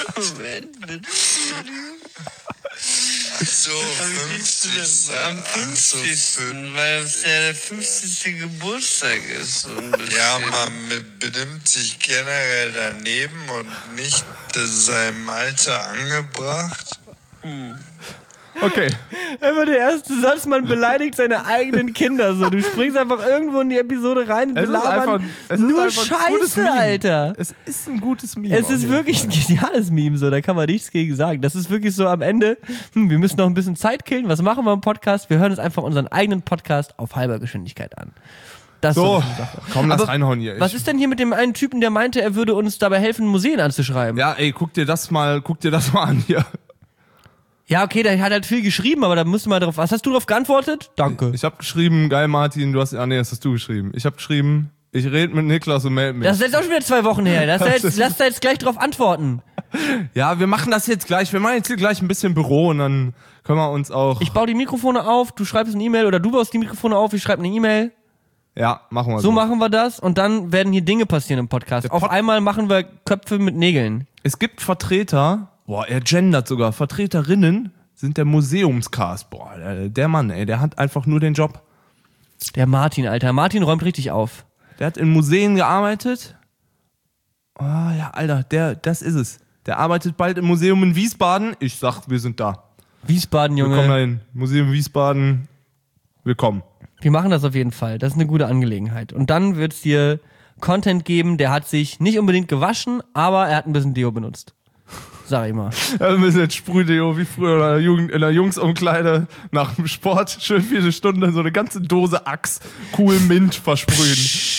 So, 50. Am 50. Weil es ja der 50. Geburtstag ist. So ja, man benimmt sich generell daneben und nicht seinem Alter angebracht. Okay. Einfach der erste Satz, man beleidigt seine eigenen Kinder so. Du springst einfach irgendwo in die Episode rein und Es ist belabern einfach nur ein gutes Scheiße, Meme. Alter. Es ist ein gutes Meme. Es ist wirklich ein geniales Meme, so, da kann man nichts gegen sagen. Das ist wirklich so am Ende, wir müssen noch ein bisschen Zeit killen, was machen wir im Podcast? Wir hören uns einfach unseren eigenen Podcast auf halber Geschwindigkeit an. Das So, ist die Sache. komm, lass Aber reinhauen hier. Was ist denn hier mit dem einen Typen, der meinte, er würde uns dabei helfen, Museen anzuschreiben? Ja, ey, guck dir das mal an hier. Ja, okay, der hat halt viel geschrieben, aber da müssen wir drauf. Was hast du darauf geantwortet? Danke. Ich habe geschrieben, geil Martin, das hast du geschrieben. Ich habe geschrieben, ich rede mit Niklas und melde mich. Das ist jetzt auch schon wieder 2 Wochen her. Lass da jetzt gleich drauf antworten. Ja, wir machen das jetzt gleich. Wir machen jetzt hier gleich ein bisschen Büro und dann können wir uns auch... Ich baue die Mikrofone auf, du schreibst eine E-Mail oder du baust die Mikrofone auf, ich schreibe eine E-Mail. Ja, machen wir So machen wir das und dann werden hier Dinge passieren im Podcast. Auf einmal machen wir Köpfe mit Nägeln. Es gibt Vertreter, er gendert sogar, Vertreterinnen sind der Museumscast. Boah, der Mann, ey, der hat einfach nur den Job. Der Martin, Alter. Martin räumt richtig auf. Der hat in Museen gearbeitet. Oh ja, Alter, das ist es. Der arbeitet bald im Museum in Wiesbaden. Ich sag, wir sind da. Wiesbaden, Junge. Wir kommen dahin. Museum Wiesbaden. Willkommen. Wir machen das auf jeden Fall. Das ist eine gute Angelegenheit. Und dann wird es hier Content geben, der hat sich nicht unbedingt gewaschen, aber er hat ein bisschen Deo benutzt. Sag ich mal. Ja, wir müssen jetzt Sprühdeo wie früher in der Jungsumkleide nach dem Sport schön 4 Stunden so eine ganze Dose Axe Cool Mint versprühen.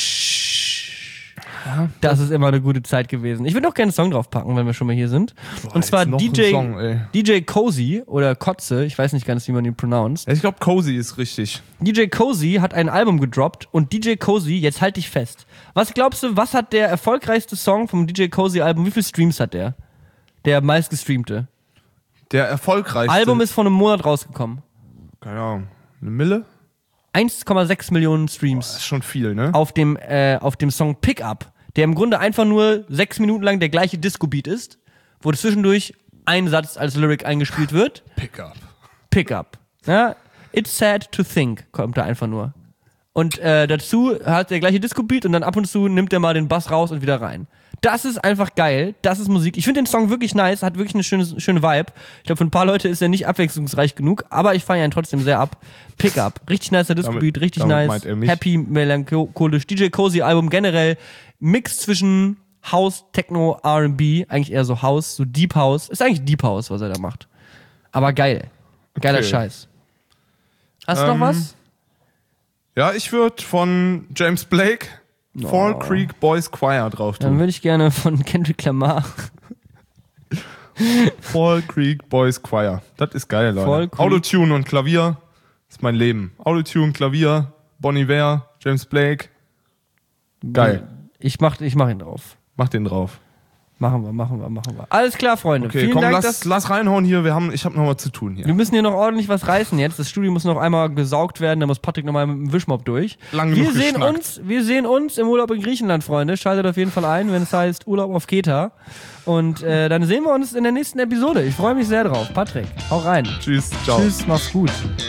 Das ist immer eine gute Zeit gewesen. Ich würde auch gerne einen Song draufpacken, wenn wir schon mal hier sind. Boah, und zwar jetzt noch ein Song, ey. DJ Cozy oder Kotze, ich weiß nicht ganz, wie man ihn pronounced. Ja, ich glaube, Cozy ist richtig. DJ Cozy hat ein Album gedroppt und DJ Cozy, jetzt halt dich fest. Was glaubst du, was hat der erfolgreichste Song vom DJ Cozy Album, wie viele Streams hat der? Der meistgestreamte. Der erfolgreichste. Album ist vor einem Monat rausgekommen. Keine Ahnung. 1 Mille? 1,6 Millionen Das Streams ist schon viel, ne? auf dem Song Pickup, der im Grunde einfach nur 6 Minuten lang der gleiche Disco-Beat ist, wo zwischendurch ein Satz als Lyric eingespielt wird. Pickup. Ja? It's sad to think, kommt da einfach nur. Und dazu hat der gleiche Disco-Beat und dann ab und zu nimmt er mal den Bass raus und wieder rein. Das ist einfach geil. Das ist Musik. Ich finde den Song wirklich nice, hat wirklich eine schöne Vibe. Ich glaube, für ein paar Leute ist er nicht abwechslungsreich genug, aber ich feiere ihn trotzdem sehr ab. Pickup. Richtig nicer Disco-Beat, richtig damit nice. meint er mich. Happy, melancholisch. DJ Cozy Album generell. Mix zwischen House, Techno, R&B, eigentlich eher so House, so Deep House. Ist eigentlich Deep House, was er da macht. Aber geil. Geiler Scheiß. Hast du noch was? Ja, ich würde von James Blake Fall Creek Boys Choir drauf Dann tun. würde ich gerne von Kendrick Lamar. Fall Creek Boys Choir. Das ist geil, Fall Leute. Creek. Autotune und Klavier ist mein Leben. Autotune, Klavier, Bon Iver, James Blake. Geil. Ich mach ihn drauf. Mach den drauf. Machen wir. Alles klar, Freunde. Okay, Vielen komm, Dank, lass reinhauen hier. Ich hab noch was zu tun hier. wir müssen hier noch ordentlich was reißen jetzt. Das Studio muss noch einmal gesaugt werden. Da muss Patrick nochmal mit dem Wischmopp durch. Lang Wir genug sehen uns im Urlaub in Griechenland, Freunde. Schaltet auf jeden Fall ein, wenn es heißt Urlaub auf Kreta. Und dann sehen wir uns in der nächsten Episode. Ich freue mich sehr drauf. Patrick, hau rein. Tschüss, ciao. Tschüss, mach's gut.